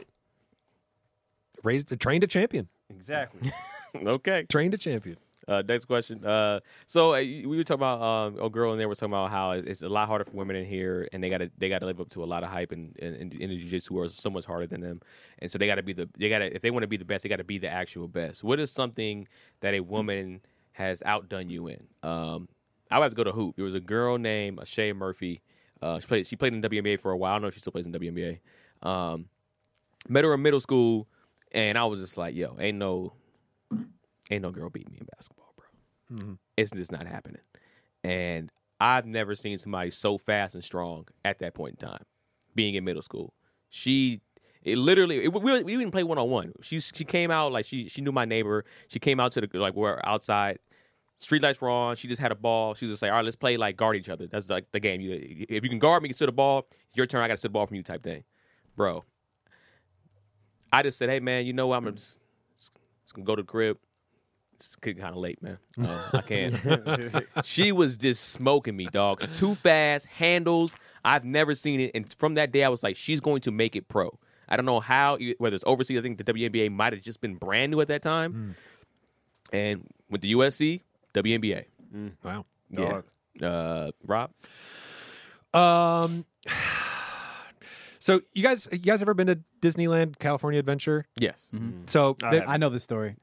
Trained a champion. Exactly. Okay. Trained a champion. Next question. So we were talking about a girl in there was talking about how it's a lot harder for women in here, and they gotta live up to a lot of hype in the jiu-jitsu world is so much harder than them, and so if they want to be the best, they gotta be the actual best. What is something that a woman has outdone you in? I would have to go to hoop. There was a girl named Shay Murphy. She played in the WNBA for a while. I don't know if she still plays in the WNBA. Met her in middle school, and I was just like, yo, ain't no girl beating me in basketball, bro. Mm-hmm. It's just not happening. And I've never seen somebody so fast and strong at that point in time, being in middle school. We didn't play one-on-one. She came out like she knew my neighbor. She came out to the we're outside. Street lights were on. She just had a ball. She was just like, all right, let's play like guard each other. That's like the game. If you can guard me, you can sit the ball. Your turn. I got to sit the ball from you type thing. Bro, I just said, hey, man, you know what? I'm just going to go to the crib. It's kind of late, man. I can't. She was just smoking me, dog. Too fast, handles. I've never seen it. And from that day, I was like, she's going to make it pro. I don't know how, whether it's overseas. I think the WNBA might have just been brand new at that time. And with the USC, WNBA. Wow. Yeah. Rob? So you guys ever been to Disneyland California Adventure? Yes. So I know this story.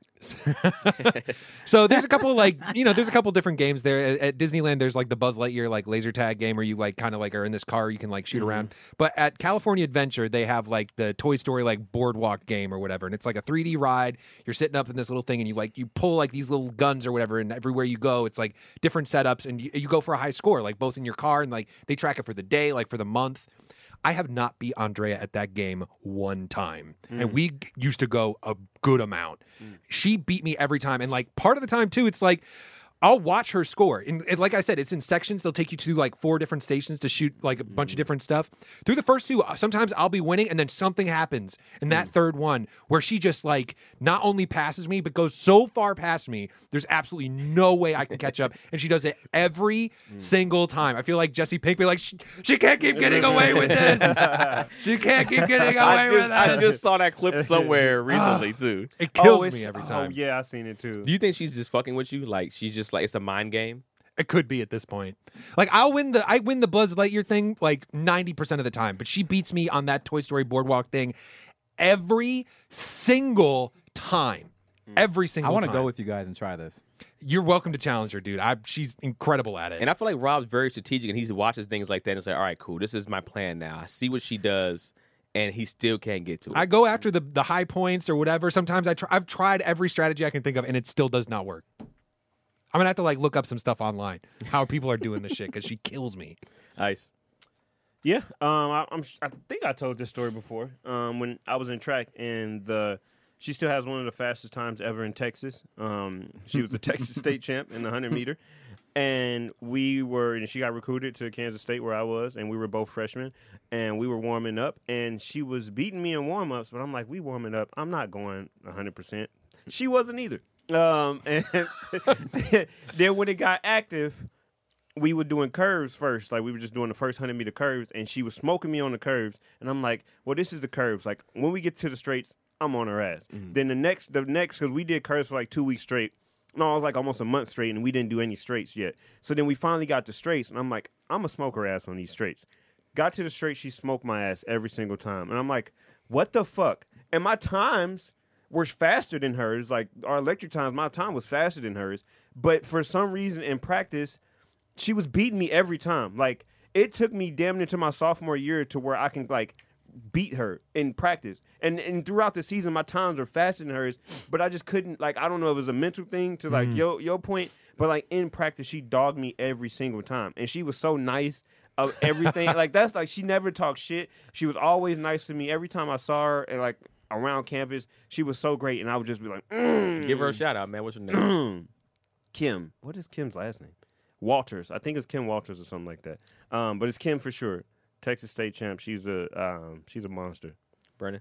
So there's a couple there's a couple different games there at Disneyland. There's like the Buzz Lightyear like laser tag game where you like kind of like are in this car, you can like shoot around. But at California Adventure, they have like the Toy Story like boardwalk game or whatever, and it's like a 3D ride. You're sitting up in this little thing, and you pull like these little guns or whatever, and everywhere you go, it's like different setups, and you go for a high score, like both in your car and like they track it for the day, like for the month. I have not beat Andrea at that game one time. And we used to go a good amount. She beat me every time. And like part of the time too, it's like I'll watch her score. And like I said, it's in sections. They'll take you to like 4 different stations to shoot like a bunch of different stuff. Through the first 2, sometimes I'll be winning and then something happens in that third one where she just like not only passes me, but goes so far past me, there's absolutely no way I can catch up. And she does it every single time. I feel like Jesse Pinkman, like she can't keep getting away with this. She can't keep getting away with this. I just saw that clip somewhere recently too. It kills me every time. Oh, yeah, I've seen it too. Do you think she's just fucking with you? Like she's just like it's a mind game? It could be at this point. Like I win the Buzz Lightyear thing like 90% of the time, but she beats me on that Toy Story boardwalk thing every single time. Every single time. I want to go with you guys and try this. You're welcome to challenge her, dude. She's incredible at it. And I feel like Rob's very strategic, and he watches things like that and say, all right, cool, this is my plan now. I see what she does, and he still can't get to it. I go after the high points or whatever. Sometimes I've tried every strategy I can think of, and it still does not work. I'm going to have to like look up some stuff online, how people are doing this shit, because she kills me. Nice. Yeah, I think I told this story before. When I was in track, and she still has one of the fastest times ever in Texas. She was the Texas state champ in the 100-meter, and she got recruited to Kansas State where I was, and we were both freshmen, and we were warming up, and she was beating me in warm-ups, but I'm like, we warming up. I'm not going 100%. She wasn't either. And then when it got active, we were doing curves first. Like, we were just doing the first 100-meter curves, and she was smoking me on the curves. And I'm like, well, this is the curves. Like, when we get to the straights, I'm on her ass. Then the next, because we did curves for like 2 weeks straight. No, it was like almost a month straight, and we didn't do any straights yet. So then we finally got to straights, and I'm like, I'm going to smoke her ass on these straights. Got to the straight, she smoked my ass every single time. And I'm like, what the fuck? And my times were faster than hers. Like, our electric times, my time was faster than hers. But for some reason in practice, she was beating me every time. Like, it took me damn near to my sophomore year to where I can, like, beat her in practice. And throughout the season, my times were faster than hers, but I just couldn't, like, I don't know if it was a mental thing to, like, your point, but, like, in practice, she dogged me every single time. And she was so nice of everything. Like, that's, like, she never talked shit. She was always nice to me. Every time I saw her, and, like, around campus, she was so great, and I would just be like, Give her a shout out, man. What's her name? Kim. What is Kim's last name? Walters. I think it's Kim Walters or something like that. But it's Kim for sure. Texas state champ. She's a monster. Brennan?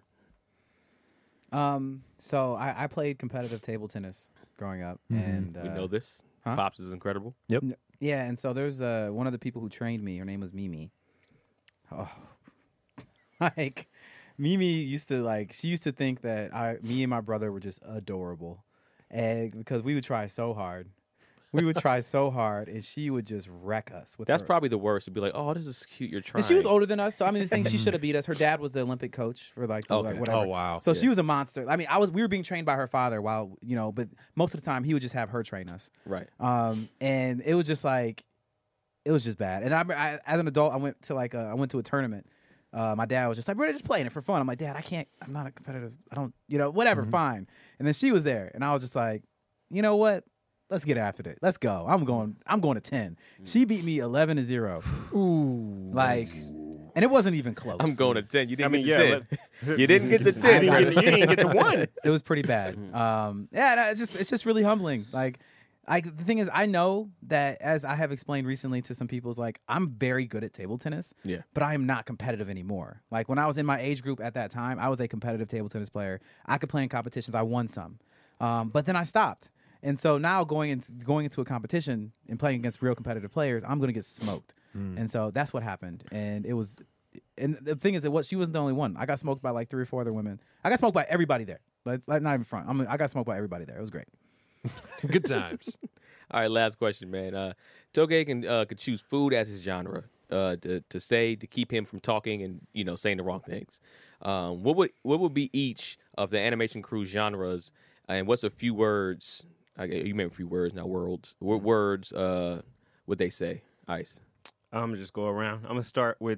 So I played competitive table tennis growing up, and We know this. huh? Pops is incredible. Yep. yeah, and so there's one of the people who trained me. Her name was Mimi. Oh, like Mimi used to think that me and my brother were just adorable, and because we would try so hard. And she would just wreck us. That's her. probably the worst. To be like, oh, this is cute. You're trying. And she was older than us, so I mean, the thing she should have beat us. Her dad was the Olympic coach for like Okay. whatever. Oh, wow. So she was a monster. I mean, we were being trained by her father but most of the time he would just have her train us. Right. And it was just like, it was just bad. And I as an adult, I went to a tournament. My dad was just like, we're just playing it for fun. I'm like, Dad, I'm not a competitive. I don't, whatever, fine. And then she was there, and I was just like, you know what? Let's get after it. Let's go. I'm going to 10. She beat me 11-0. Ooh. Like, and it wasn't even close. I'm going to 10. You didn't get yeah, to 10. You didn't get to 10. You didn't get to 1. It was pretty bad. It's just really humbling. Like the thing is, I know that, as I have explained recently to some people, is like, I'm very good at table tennis. Yeah. But I am not competitive anymore. Like, when I was in my age group at that time, I was a competitive table tennis player. I could play in competitions. I won some. But then I stopped. And so now going into a competition and playing against real competitive players, I'm going to get smoked. And so that's what happened. And the thing is that she wasn't the only one. I got smoked by like 3 or 4 other women. I got smoked by everybody there. Like not even front. I got smoked by everybody there. It was great. Good times. All right, last question, man. Toge could choose food as his genre to keep him from talking and saying the wrong things. What would be each of the animation crew genres, and what's a few words? You meant a few words, not worlds. What words would they say? Ice. I'm gonna just go around. I'm gonna start with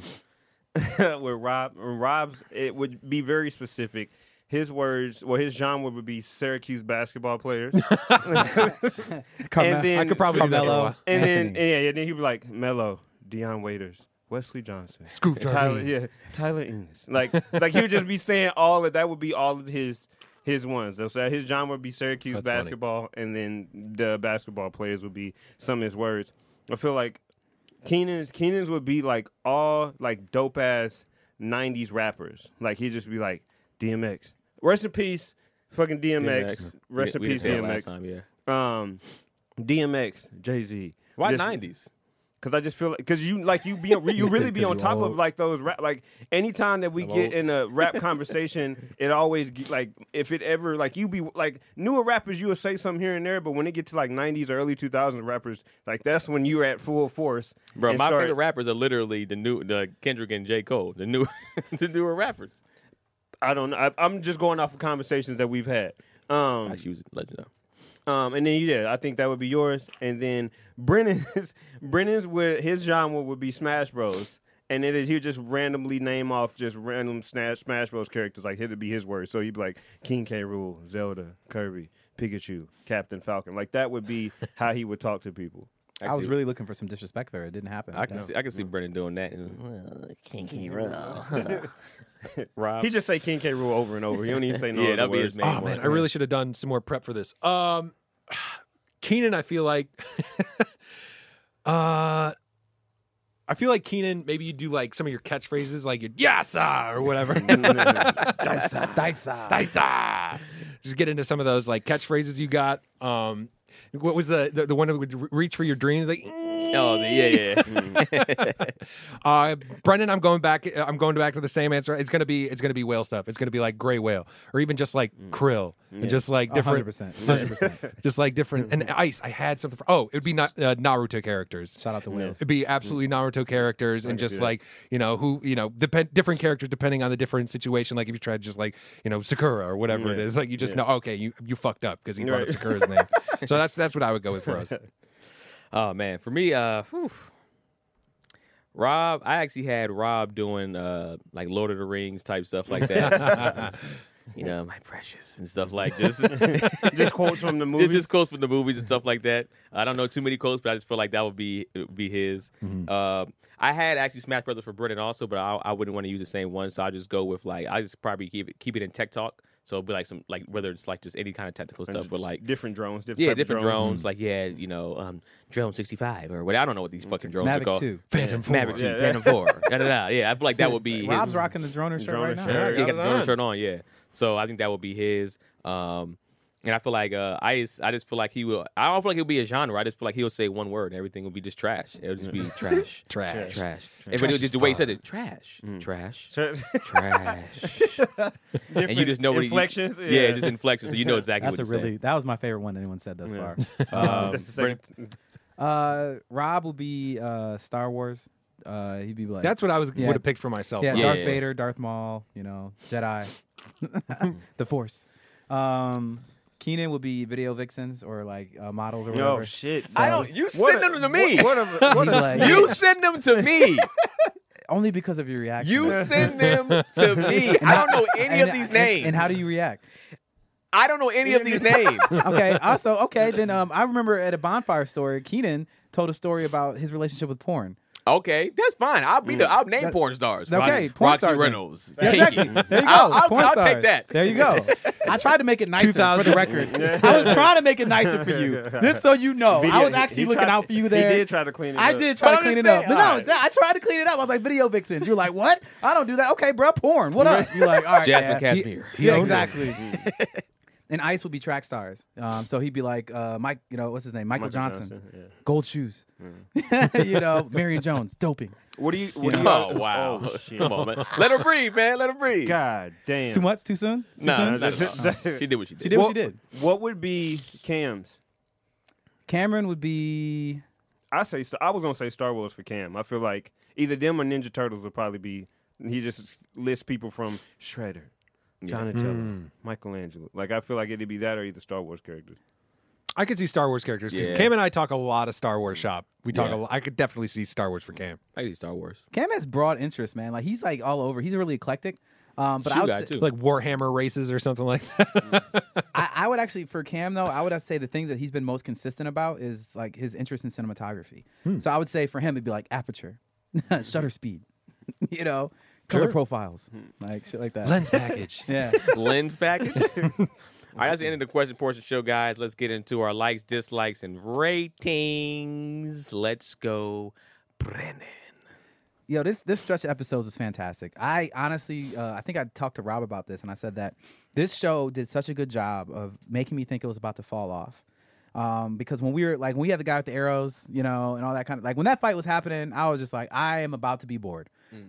with Rob. Rob's, it would be very specific. His words, his genre would be Syracuse basketball players. I could probably do Melo. And then he'd be like Melo, Deion Waiters, Wesley Johnson, Scoop Jardine. Tyler Ennis. Like he would just be saying all of that. Would be all of his ones. So his genre would be Syracuse That's basketball, and then the basketball players would be some of his words. I feel like Keenan's would be like all like dope ass 90s rappers. Like he'd just be like DMX. Rest in peace, fucking DMX. Rest in We peace, did say that DMX. last time, yeah. DMX, Jay-Z. Why Just- 90s? Cause I just feel like, cause you really be on top of like those rap, like anytime that we get in a rap conversation, it always like if it ever like you be like newer rappers, you will say something here and there, but when it get to like 90s or early 2000s rappers, like that's when you're at full force. Bro, and my start- favorite rappers are literally the Kendrick and J. Cole, the newer rappers. I don't know. I'm just going off of conversations that we've had. Actually, he was a legend though. And then I think that would be yours. And then Brennan's his genre would be Smash Bros. And then he would just randomly name off just random Smash Bros characters. Like it'd be his words. So he'd be like King K. Rool, Zelda, Kirby, Pikachu, Captain Falcon. Like that would be how he would talk to people. I was really looking for some disrespect there. It didn't happen. I can see Brennan doing that. King K. Rool. Rob. He just say King K. Rool over and over. He don't even say no Yeah, other that'd be words. his main Oh man, I really should have done some more prep for this. Keenan, I feel like Keenan, maybe you do like some of your catchphrases, like your "Yasa" or whatever. Daisa. Just get into some of those like catchphrases you got. What was the one that would reach for your dreams? Like, yeah. Brendan, I'm going back to the same answer. It's gonna be whale stuff. It's gonna be like gray whale, or even just like krill, and just like different, 100%. just like different. And ice, I had something. It would be Naruto characters. Shout out to Wales. It'd be absolutely Naruto characters, and just see that. like different characters depending on the different situation. Like if you tried just like Sakura or whatever it is, like you just know, okay, you fucked up because he brought up Sakura's name. So that's what I would go with for us. Oh man, for me, Rob. I actually had Rob doing like Lord of the Rings type stuff like that. My precious and stuff like just quotes from the movies. just quotes from the movies and stuff like that. I don't know too many quotes, but I just feel like that would be his. I had actually Smash Brothers for Brennan also, but I wouldn't want to use the same one, so I just go with I just probably keep it in tech talk. So it'd be like some whether it's like just any kind of technical stuff, but like different drones, different drones, like drone 65 or what. I don't know what these fucking drones Mavic are called. 2. Phantom 4. Mavic 2, Phantom 4. Yeah, I feel like that would be Rob's his. rocking the droner shirt right now. shirt. He got the drone shirt on, yeah. So I think that would be his. And I feel like I just feel like he will. I don't feel like it'll be a genre. I just feel like he'll say one word and everything will be just trash. It'll just be trash, Trash. And but it was just the way he said it, trash, trash, trash. And you just know what inflections. Yeah, just inflections. So you know exactly That's what he's that was my favorite one anyone said thus far. That's the second. Rob will be Star Wars. He'd be like That's what I would have picked for myself. Yeah, Yeah. Darth Vader, Darth Maul, Jedi, the Force. Keenan would be video vixens or like models or whatever. Oh shit! I don't. You send them to me. What He's a like- You send them to me. Only because of your reaction. You send them to me. I don't know any of these names. And how do you react? I don't know any of these names. Okay. Also, okay. Then I remember at a bonfire story, Keenan told a story about his relationship with porn. Okay, that's fine. I'll name porn stars. Okay, porn Roxy stars then. Reynolds. Yeah, exactly. Pinky. There you go. I'll Porn take stars. that. There you go. I tried to make it nicer for 2000s. the record. I was trying to make it nicer for you, just so you know. I was actually looking out for you there. He did try to clean it up. I did try But to I'm clean it just up. But saying, no, all right. I tried to clean it up. I was like, video vixens. You're like, what? I don't do that. Okay, bro, porn. What up? You're like, all right. Jasmine yeah. Cashmere. Yeah, exactly. And Ice would be track stars. So he'd be like, Mike, what's his name? Michael Johnson. Yeah. Gold shoes. Marion Jones, doping. What do you? Oh wow! Oh, shit. Come on, man. Let her breathe, man. Let her breathe. God damn. Too much? Too soon? Too Nah, soon? not at all. She did what she did. She did what she did. What would be Cam's? Cameron would be. I was gonna say Star Wars for Cam. I feel like either them or Ninja Turtles would probably be. He just lists people from Shredder, Donatello, Michelangelo. Like I feel like it'd be that or either Star Wars characters. I could see Star Wars characters because Yeah. Cam and I talk a lot of Star Wars shop. We talk Yeah. a lot. I could definitely see Star Wars for Cam. I see Star Wars. Cam has broad interests, man. Like he's like all over. He's really eclectic. But I Shoe would guy say, too. Like Warhammer races or something like that. I would actually for Cam though, I would say the thing that he's been most consistent about is like his interest in cinematography. So I would say for him it'd be like aperture, shutter speed, color profiles, like shit like that. Lens package. Yeah. Lens package. All right, that's the end of the question portion of the show, guys. Let's get into our likes, dislikes, and ratings. Let's go, Brennan. Yo, this stretch of episodes is fantastic. I honestly, I think I talked to Rob about this, and I said that this show did such a good job of making me think it was about to fall off. Because when we had the guy with the arrows, and all that kind of, like when that fight was happening, I was just like, I am about to be bored.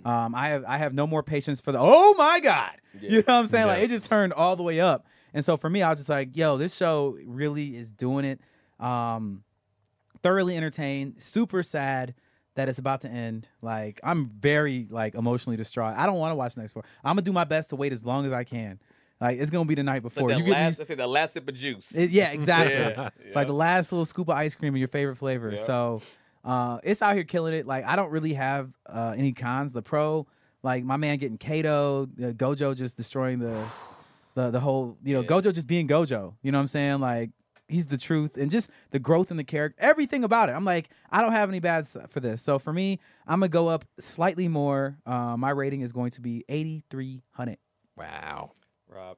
I have no more patience for oh my God. Yeah. You know what I'm saying? Like it just turned all the way up. And so for me, I was just like, yo, this show really is doing it. Thoroughly entertained, super sad that it's about to end. Like I'm very emotionally distraught. I don't want to watch the next 4. I'm gonna do my best to wait as long as I can. Like it's gonna be the night before. Like You the get last, these- I say the last sip of juice. yeah, exactly. Yeah, It's like the last little scoop of ice cream of your favorite flavor. Yeah. So it's out here killing it. Like I don't really have any cons. The pro, like my man getting KO'd, Gojo just destroying the whole, Gojo just being Gojo. You know what I'm saying? Like he's the truth and just the growth in the character, everything about it. I'm like, I don't have any bad stuff for this. So for me, I'm gonna go up slightly more. My rating is going to be 8,300. Wow. Rob.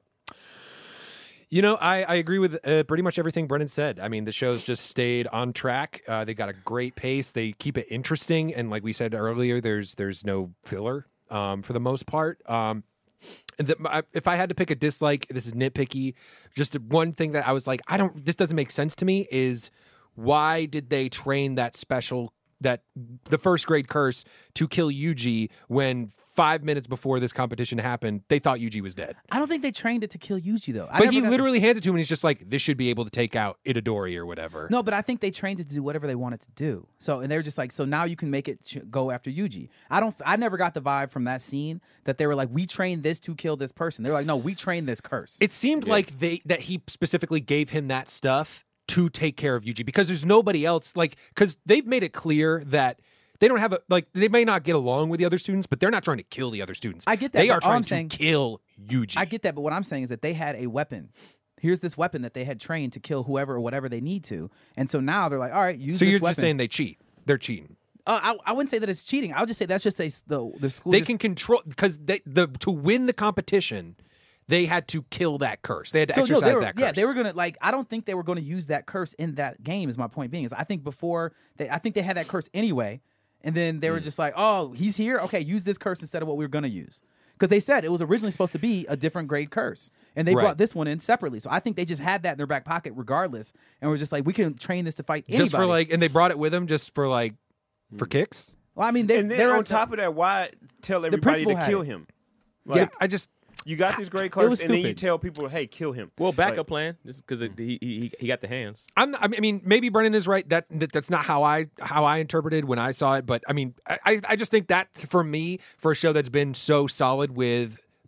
I agree with pretty much everything Brennan said. I mean, the show's just stayed on track. They got a great pace. They keep it interesting, and like we said earlier, there's no filler for the most part. If I had to pick a dislike, this is nitpicky. Just one thing that I was like, this doesn't make sense to me is why did they train that the first grade curse to kill Yuji when 5 minutes before this competition happened, they thought Yuji was dead. I don't think they trained it to kill Yuji though. But he literally hands it to him and he's just like, this should be able to take out Itadori or whatever. No, but I think they trained it to do whatever they wanted to do. So, and they were just like, so now you can make it go after Yuji. I never got the vibe from that scene that they were like, we trained this to kill this person. They were like, no, we trained this curse. It seemed like that he specifically gave him that stuff to take care of Yuji because there's nobody else, because they've made it clear that they don't have they may not get along with the other students, but they're not trying to kill the other students. I get that, They but are all trying I'm to saying- kill Yuji. I get that, but what I'm saying is that they had a weapon. Here's this weapon that they had trained to kill whoever or whatever they need to. And so now they're like, all right, use So this you're weapon. just saying they cheat. They're cheating. I wouldn't say that it's cheating. I would just say that's just the school. They can control because to win the competition, they had to kill that curse. They had to exercise that curse. Yeah, they were gonna I don't think they were gonna use that curse in that game. Is my point being is I think they had that curse anyway, and then they were just like, oh, he's here. Okay, use this curse instead of what we were gonna use. Because they said it was originally supposed to be a different grade curse, and they Right. brought this one in separately. So I think they just had that in their back pocket regardless, and were just like, we can train this to fight anybody. just for and they brought it with them just for for kicks. Well, I mean, And then on top of that, why tell everybody principal to had kill it. him? Yeah. I just You got this great It curse, was and then you stupid. tell people, "Hey, kill him." Well, backup Like, plan. Just because he got the hands. I mean, maybe Brennan is right. That's not how I interpreted when I saw it. But I mean, I just think that for me, for a show that's been so solid with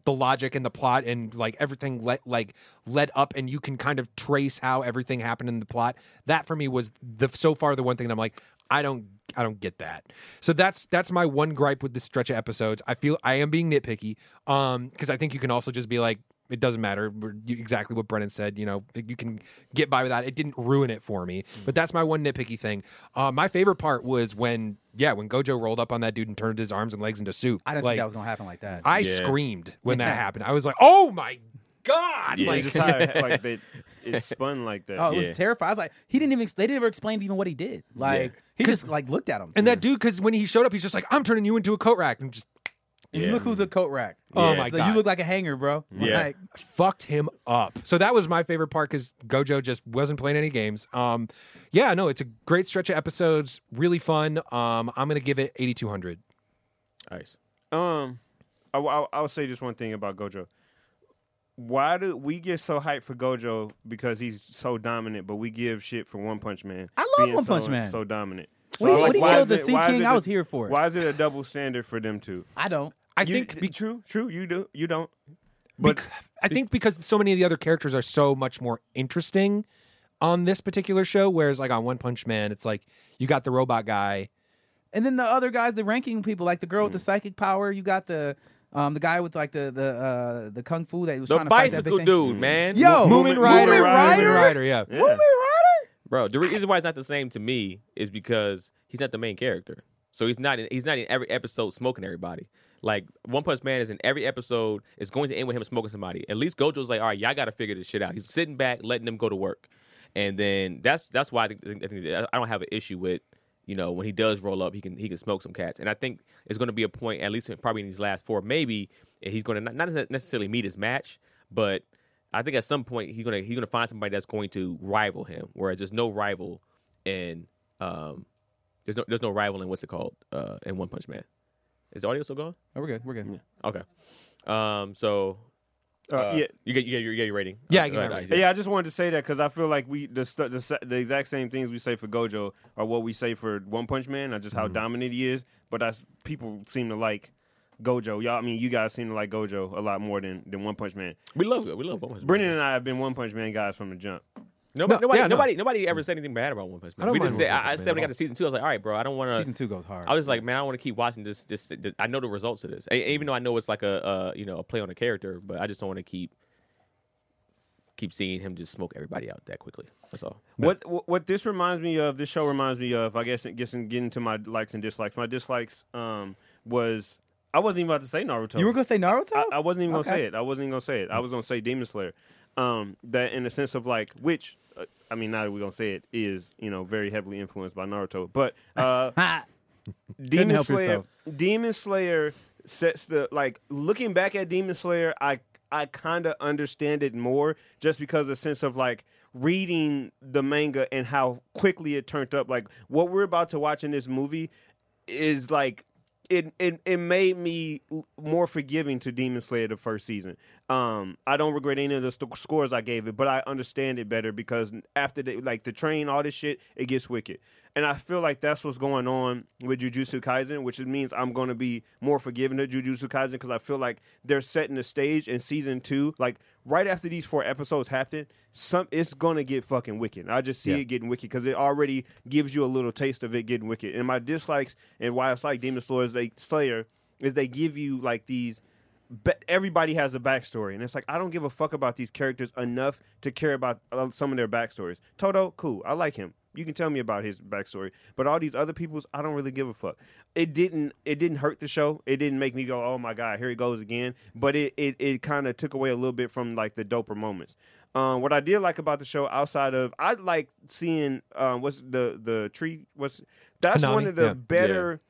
the logic and the plot and like everything led up, and you can kind of trace how everything happened in the plot. That for me was so far the one thing that I'm like, I don't get that. So that's my one gripe with this stretch of episodes. I feel I am being nitpicky because I think you can also just be like, it doesn't matter. Exactly what Brennan said. You know, you can get by with that. It didn't ruin it for me, but that's my one nitpicky thing. My favorite part was when Gojo rolled up on that dude and turned his arms and legs into soup. I didn't think that was gonna happen like that. I screamed when that happened. I was like, "Oh my god!" Yeah, Like, just how it spun like that. Oh, it was terrifying. I was like, they didn't ever explain even what he did. Like he just like looked at him. and that dude, because when he showed up, he's just like, "I'm turning you into a coat rack," and just And look who's a coat rack. oh Yeah. my Like, god, you look like a hanger, bro. Yeah. Like, fucked him up. So that was my favorite part because Gojo just wasn't playing any games. Yeah, no, it's a great stretch of episodes, really fun. I'm gonna give it 8,200. Nice. I'll say just one thing about Gojo. Why do we get so hyped for Gojo because he's so dominant, but we give shit for One Punch Man? I love being One Punch Man. So dominant. when he why killed is the it- Sea why is King, it I a- was here for it. Why is it a double standard for them two? I don't. I think True. You do. You don't. But I think because so many of the other characters are so much more interesting on this particular show, whereas like on One Punch Man, it's like you got the robot guy. And then the other guys, the ranking people, like the girl with the psychic power. You got the guy with like the kung fu that was The trying to fight that big bicycle thing. dude, man. Yo, Moomin Rider. Moomin Rider? Moomin Rider, yeah. yeah. Moomin Rider? Bro, the reason why it's not the same to me is because he's not the main character. So he's not in every episode smoking everybody. Like One Punch Man is in every episode. It's going to end with him smoking somebody. At least Gojo's like, all right, y'all got to figure this shit out. He's sitting back, letting them go to work, and then that's why I think I don't have an issue with, you know, when he does roll up, he can smoke some cats. And I think it's going to be a point, at least probably in these last four, maybe he's going to not necessarily meet his match, but I think at some point he's gonna find somebody that's going to rival him. Whereas there's no rival in there's no rival in what's it called in One Punch Man. Is the audio still going? Oh, we're good. We're good. Okay. So yeah. you get your rating. Yeah, I go get ahead, my Alex. rating. Yeah, I just wanted to say that because I feel like the exact same things we say for Gojo are what we say for One Punch Man, not just how dominant he is, but people seem to like Gojo. You guys seem to like Gojo a lot more than One Punch Man. We love One Punch Man. Brendan and I have been One Punch Man guys from the jump. Nobody ever said anything bad about One Punch Man. I don't We mind just said One Punch I Man said when at I got all. to season 2, I was like, all right, bro, I don't want to. Season 2 goes hard. I was like, man, I don't want to keep watching this. I know the results of this, even though I know it's like a play on a character, but I just don't want to keep seeing him just smoke everybody out that quickly. That's all. What this reminds me of, this show reminds me of, I guess, getting into my likes and dislikes. My dislikes was, I wasn't even about to say Naruto. You were gonna say Naruto? I wasn't even Okay. gonna say it. I was gonna say Demon Slayer. That in the sense of like, which now that we're gonna say it, is very heavily influenced by Naruto. But Ha! Demon help Slayer, yourself. Demon Slayer sets the, like, looking back at Demon Slayer, I kind of understand it more just because of the sense of like reading the manga and how quickly it turned up. Like what we're about to watch in this movie is like, it made me more forgiving to Demon Slayer the first season. I don't regret any of the scores I gave it, but I understand it better because after the train, all this shit, it gets wicked. And I feel like that's what's going on with Jujutsu Kaisen, which means I'm going to be more forgiving to Jujutsu Kaisen because I feel like they're setting the stage in season 2. Like right after these 4 episodes happen, it's going to get fucking wicked. I just see it getting wicked because it already gives you a little taste of it getting wicked. And my dislikes and why it's like Demon Slayer is they give you like these. Everybody has a backstory, and it's like I don't give a fuck about these characters enough to care about some of their backstories. Toto, cool, I like him. You can tell me about his backstory, but all these other people's, I don't really give a fuck. It didn't hurt the show. It didn't make me go, oh my god, here he goes again. But it kind of took away a little bit from like the doper moments. What I did like about the show, outside of, I like seeing what's the tree. That's Hanami, one of the yeah. better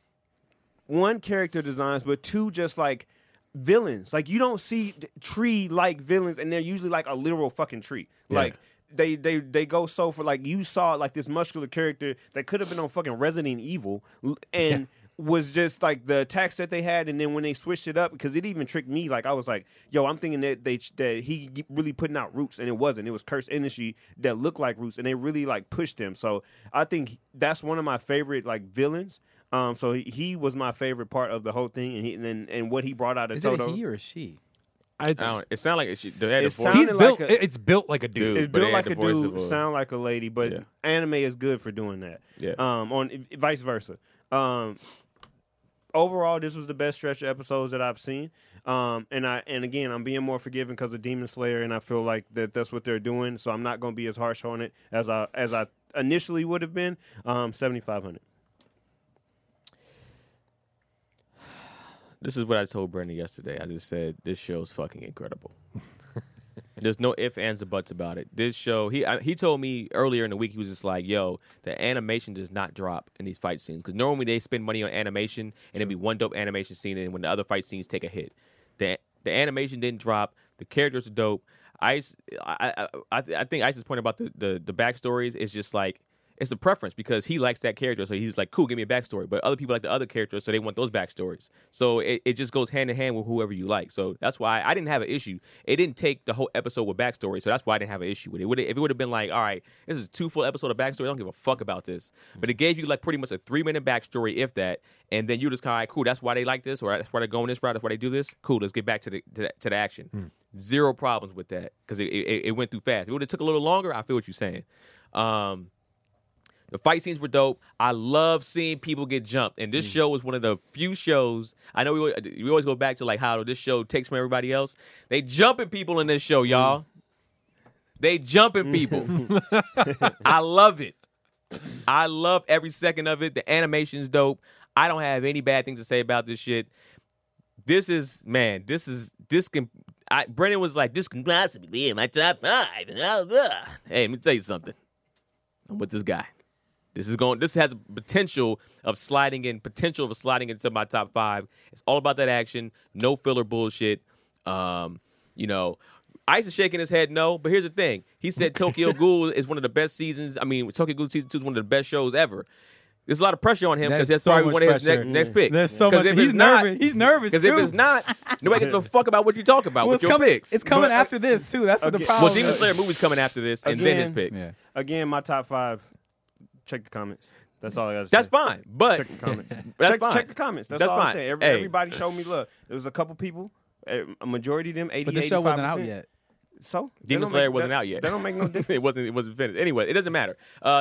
one character designs, but two just like villains. Like you don't see tree like villains, and they're usually like a literal fucking tree. Yeah. Like they go so for like you saw like this muscular character that could have been on fucking Resident Evil and was just like the attacks that they had, and then when they switched it up, because it even tricked me. Like I was like, yo, I'm thinking that that he really putting out Roots, and it wasn't. It was Cursed Energy that looked like Roots, and they really like pushed them. So I think that's one of my favorite like villains. So he was my favorite part of the whole thing, and what he brought out of Is Toto. it a he or a she? It sounded like they had It the voice. sounded He's built. like a- It's built like a dude. Dude. It's but built they had like the a voice dude, of a- sound like a lady, but Yeah. anime is good for doing that. Yeah. On vice versa. Overall, this was the best stretch of episodes that I've seen. And again, I'm being more forgiving because of Demon Slayer, and I feel like that's what they're doing. So I'm not going to be as harsh on it as I initially would have been. 7,500. This is what I told Brandon yesterday. I just said this show's fucking incredible. There's no ifs, ands, or buts about it. This show, he told me earlier in the week, he was just like, yo, the animation does not drop in these fight scenes. Because normally they spend money on animation, and it'd be one dope animation scene, and when the other fight scenes take a hit. The animation didn't drop. The characters are dope. I think Ice's point about the backstories is just like, it's a preference because he likes that character. So he's like, cool, give me a backstory. But other people like the other characters, so they want those backstories. So it just goes hand in hand with whoever you like. So that's why I didn't have an issue. It didn't take the whole episode with backstory. So that's why I didn't have an issue with it. If it would have been like, all right, this is a 2 full episode of backstory, I don't give a fuck about this. But it gave you like pretty much a 3-minute backstory, if that. And then you just kind of like, cool, that's why they like this, or that's why they're going this route, that's why they do this. Cool, let's get back to the action. Zero problems with that because it went through fast. If it would have took a little longer, I feel what you're saying. The fight scenes were dope. I love seeing people get jumped. And this show was one of the few shows. I know we always go back to like how this show takes from everybody else. They jumping people in this show, y'all. They jumping people. I love it. I love every second of it. The animation's dope. I don't have any bad things to say about this shit. This can. Brennan was like, this can possibly be in my top 5. Hey, let me tell you something. I'm with this guy. This has potential of sliding into my top 5. It's all about that action, no filler bullshit. Ice is shaking his head no, but here's the thing. He said Tokyo Ghoul is one of the best seasons. I mean, Tokyo Ghoul season 2 is one of the best shows ever. There's a lot of pressure on him because that's probably one of his next pick. There's so much. He's nervous. He's nervous because too. if it's not, nobody gives a fuck about what you talk about with your picks. It's coming after this too. That's what the problem. Well, Demon Slayer movie's coming after this, and then his picks. Yeah. Again, my top 5. Check the comments. That's all I got to say. That's fine, but Check the comments. That's fine. Check the comments. That's all I'm saying. Everybody showed me love. There was a couple people, a majority of them, 80, But the show wasn't 85%. out yet. So Demon Slayer wasn't out yet. That don't make no difference. It wasn't finished. Anyway, it doesn't matter.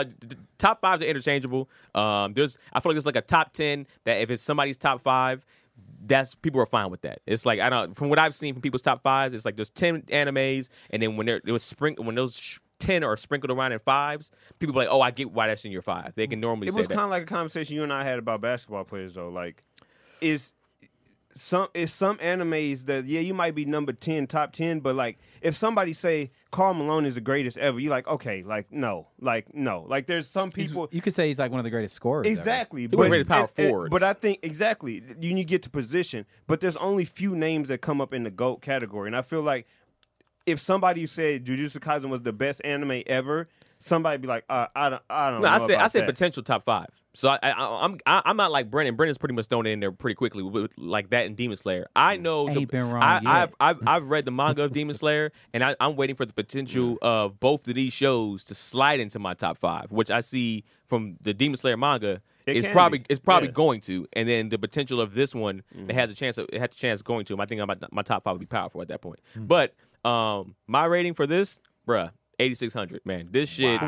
Top 5s are interchangeable. I feel like there's like a top 10 that if it's somebody's top 5, people are fine with that. It's like from what I've seen from people's top 5s, it's like there's 10 animes, and then when those 10 are sprinkled around in 5s, people are like, oh, I get why that's in your 5. They can normally It say was that. kind of like a conversation you and I had about basketball players, though. Like, is some animes that you might be number 10, top 10, but like if somebody say Karl Malone is the greatest ever, you're like, okay, no, like there's some people. You could say he's like one of the greatest scorers. Exactly, He was rated power forwards. But I think exactly you get to position, but there's only few names that come up in the GOAT category, and I feel like if somebody said Jujutsu Kaisen was the best anime ever, somebody would be like, I don't know. I said that. potential top 5. So I'm not like Brennan. Brennan's pretty much thrown it in there pretty quickly with like that and Demon Slayer. I know Ain't been wrong yet. I've read the manga of Demon Slayer, and I'm waiting for the potential of both of these shows to slide into my top 5, which I see from the Demon Slayer manga. It's probably going to, and then the potential of this one it has a chance going to. I think my top 5 would be powerful at that point. But my rating for this, 8,600. Man, this shit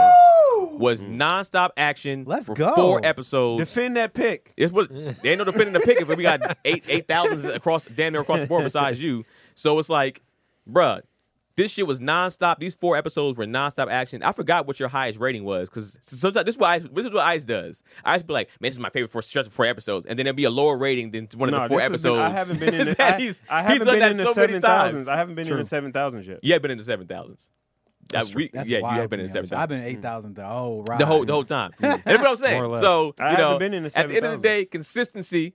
was nonstop action. Let's for go. 4 episodes. Defend that pick. It was there ain't no defending the pick if we got 8,000 damn near across the board besides you. So it's like, this shit was nonstop. These 4 episodes were nonstop action. I forgot what your highest rating was because sometimes this is what Ice does. Ice be like, man, this is my favorite stretch of 4 episodes, and then it'd be a lower rating than one of the 4 episodes. I haven't been in the. He's I haven't done been that in the so many 7,000s. times. I haven't been in the 7,000s yet. You have been in the 7,000s. That's you wild have been to in me. the 7,000s. I've been 8,000 the whole ride. The whole time. And that's what I'm saying. More or less. So I haven't been in the at the end of 7,000. the day, consistency.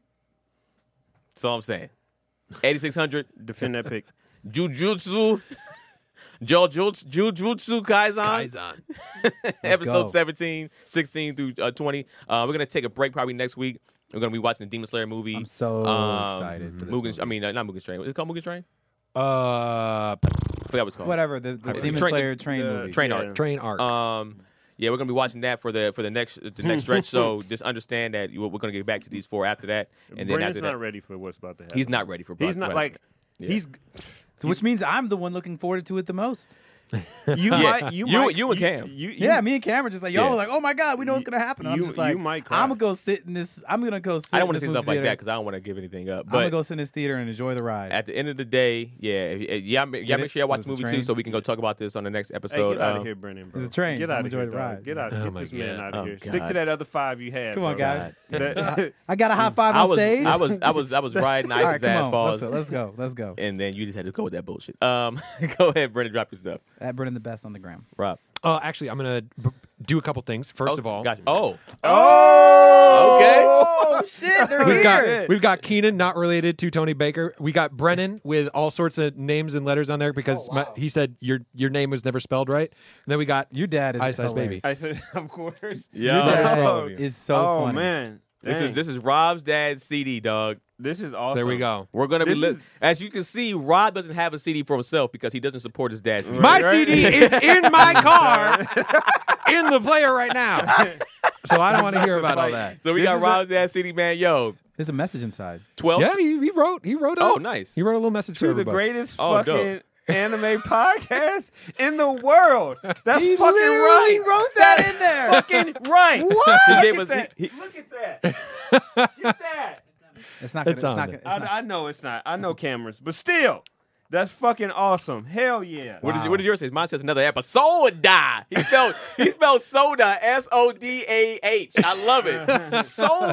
That's all I'm saying. 8,600. Defend that pick. Jujutsu Kaisen. Episode go. 17, 16 through 20. We're going to take a break probably next week. We're going to be watching the Demon Slayer movie. I'm so excited for this movie. I mean, not Mugen Train. Is it called Mugen Train? Uh, I forgot what it's called. Whatever, the Demon Slayer train movie. Train Yeah. arc. train arc. Yeah, we're gonna be watching that for the next stretch. So just understand that we're gonna get back to these 4 after that, and then Brandon's after that, not ready for what's about to happen. he's not ready for. He's not like He's So which means I'm the one looking forward to it the most. you might you and Cam. Yeah, me and Cameron just like, y'all Yeah. were like, oh my God, we know what's going to happen. And I'm you- just like, you might cry. I'm going to go sit in this. I'm going to go sit I don't want want to say stuff like that because I don't want to give anything up. I'm going to But go sit in this theater and enjoy the ride. at the end of the day, make sure y'all watch Is the it a movie too, train? so we can go talk about this on the next Hey, episode. get out of here, Brennan, bro. It's a train. Get I'm out of enjoy here, the dog. ride. Get out. Oh Get my this man God. out of Oh, here. God. Stick to that other 5 you had. Come on, bro. guys. That- I got a high five on stage. I was riding All right, Ice's come ass on. balls, Let's go. and then you just had to go with that bullshit. Go ahead, Brendan, drop your stuff. At Brennan the best on the gram. Rob. Actually, I'm gonna do a couple things. First of all, gotcha. Oh, Okay. Oh shit, they're we've got Keenan, not related to Tony Baker. We got Brennan with all sorts of names and letters on there because he said your name was never spelled right. And then we got Your dad is Ice Ice Baby. hilarious. I said, of course. Yo. Your dad Oh, is so oh funny. man, This Dang. is Rob's dad's CD, dog. This is awesome. there we go. We're gonna be This is- as you can see, Rob doesn't have a CD for himself because he doesn't support his dad's music. My Right. CD is in my car in the player right now. So I don't want to hear about all that. So we This got is Rob's dad's CD, man. Yo, There's a message inside. 12. Yeah, he wrote Oh, up. nice. He wrote a little message for to the everybody. greatest Oh, fucking anime podcast in the world. That's He fucking literally right. wrote that in there. Fucking right. What? He Look gave at us- that. he- Look at that. Get that. It's not gonna. It's on there. It's not. I know it's not. I know cameras, but still, that's fucking awesome. Hell yeah. What did yours say? Mine says another episode. He spelled soda, SODAH. I love it.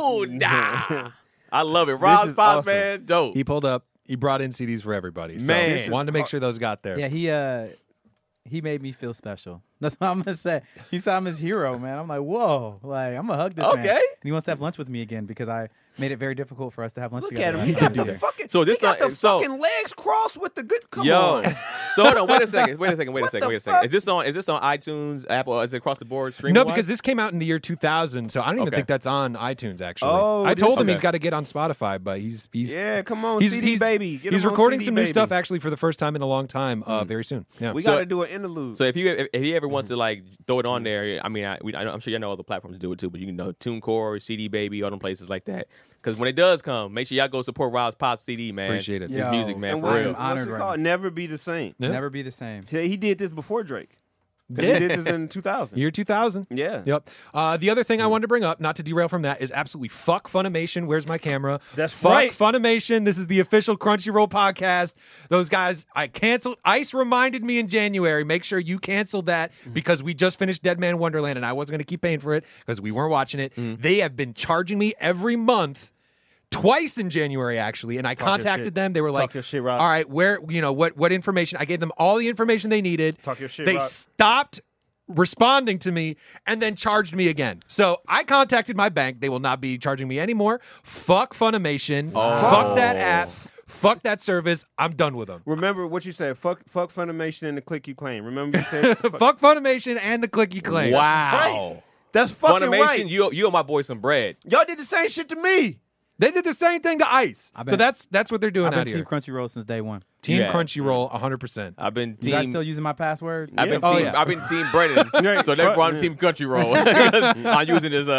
Soda. I love it. Rob's is Pops, awesome. man. Dope. He pulled up. He brought in CDs for everybody. So Man. wanted to make sure those got there. Yeah, he made me feel special. That's what I'm gonna say. He said I'm his hero, man. I'm like, whoa, like I'm gonna hug this man. Okay. And he wants to have lunch with me again because I made it very difficult for us to have lunch Look together. at him. He last got time. the fucking. So this he got not- the so- fucking legs crossed with the good. Come Yo. on. So hold on, wait a second. What the fuck? Is this on iTunes, Apple? Is it across the board? No, streaming-wise? because this came out in the year 2000, so I don't even Okay. think that's on iTunes. Actually, Oh, I told him okay. he's got to get on Spotify, but he's Yeah, come on, he's, CD he's, baby. Get he's him on recording CD some baby. new stuff actually for the first time in a long time. Very soon. Yeah. We So- got to do an interlude. So if he ever wants to like throw it on there, I mean, I'm sure you know all the platforms to do it too. But you can know TuneCore, CD Baby, all them places like that. Because when it does come, make sure y'all go support Rob's Pop CD, man. Appreciate it. His Yo. music, man, and for what's, real. I'm honored what's it right called? now. Never Be the Same. Yeah. Never be the same. He did this before Drake. 'Cause Did. He did this in 2000. Year 2000. Yeah. Yep. The other thing I wanted to bring up, not to derail from that, is absolutely fuck Funimation. Where's my camera? That's fuck right. Funimation. This is the official Crunchyroll podcast. Those guys, I canceled. Ice reminded me in January. Make sure you canceled that because we just finished Dead Man Wonderland and I wasn't going to keep paying for it because we weren't watching it. They have been charging me every month. Twice in January, actually, and I your contacted shit. them. They were like, your shit, Rob. "All right, where what information?" I gave them all the information they needed. Talk your shit, They Rob. stopped responding to me and then charged me again. So I contacted my bank. They will not be charging me anymore. Fuck Funimation. Fuck that app. Fuck that service. I'm done with them. Remember what you said. Fuck Funimation and the click you claim. Remember you said. Fuck Funimation and the click you claim. Wow. That's fucking Funimation, right. you owe my boy some bread. Y'all did the same shit to me. They did the same thing to Ice. I've So been- that's what they're doing I've been out Team here. Crunchyroll since day one. Team Yeah. Crunchyroll, 100%. I've been You guys team. still using my password? I've been Yeah. team. Oh, yeah. I've been team Brennan. Right. So therefore I'm Yeah. team Crunchyroll. I'm using his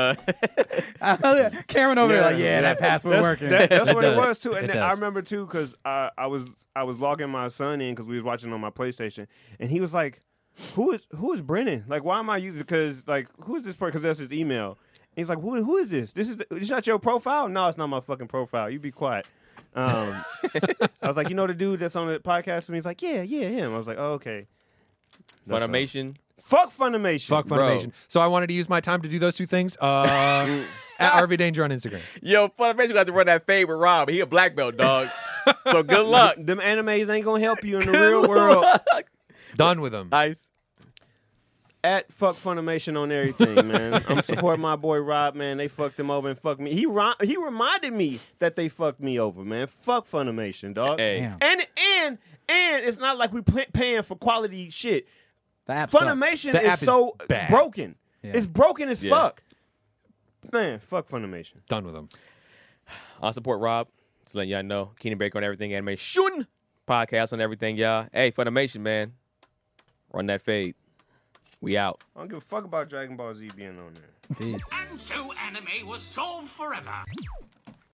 Cameron over there, like, that password working. That's what it does. was too. And It then I does. remember too because I was logging my son in because we was watching on my PlayStation, and he was like, "Who is Brennan? Like, why am I using? Because like, who is this person? Because that's his email." And he's like, "Who is this? This not your profile? No, it's not my fucking profile. You be quiet." I was like, "You know the dude that's on the podcast?" And he's like, "Yeah, him." I was like, "Oh, okay." That's all. Funimation. Fuck Funimation. Fuck Bro. Funimation. So I wanted to use my time to do those two things. At RV Danger on Instagram. Yo, Funimation got to run that fade with Rob. He a black belt, dog. So good luck. Them animes ain't gonna help you in the real world. Done with them. Nice. At fuck Funimation on everything, man. I'm supporting my boy Rob, man. They fucked him over and fucked me. He reminded me that they fucked me over, man. Fuck Funimation, dog. Hey. Damn. And it's not like we paying for quality shit. The app sucks. Funimation The app is is so bad. broken. Yeah. It's broken as Yeah. fuck. Man, fuck Funimation. Done with them. I'll support Rob. Just letting y'all know. Keenan Baker on everything. Animation. Podcast on everything, y'all. Hey, Funimation, man. Run that fade. We out. I don't give a fuck about Dragon Ball Z being on there. Peace. And so anime was solved forever.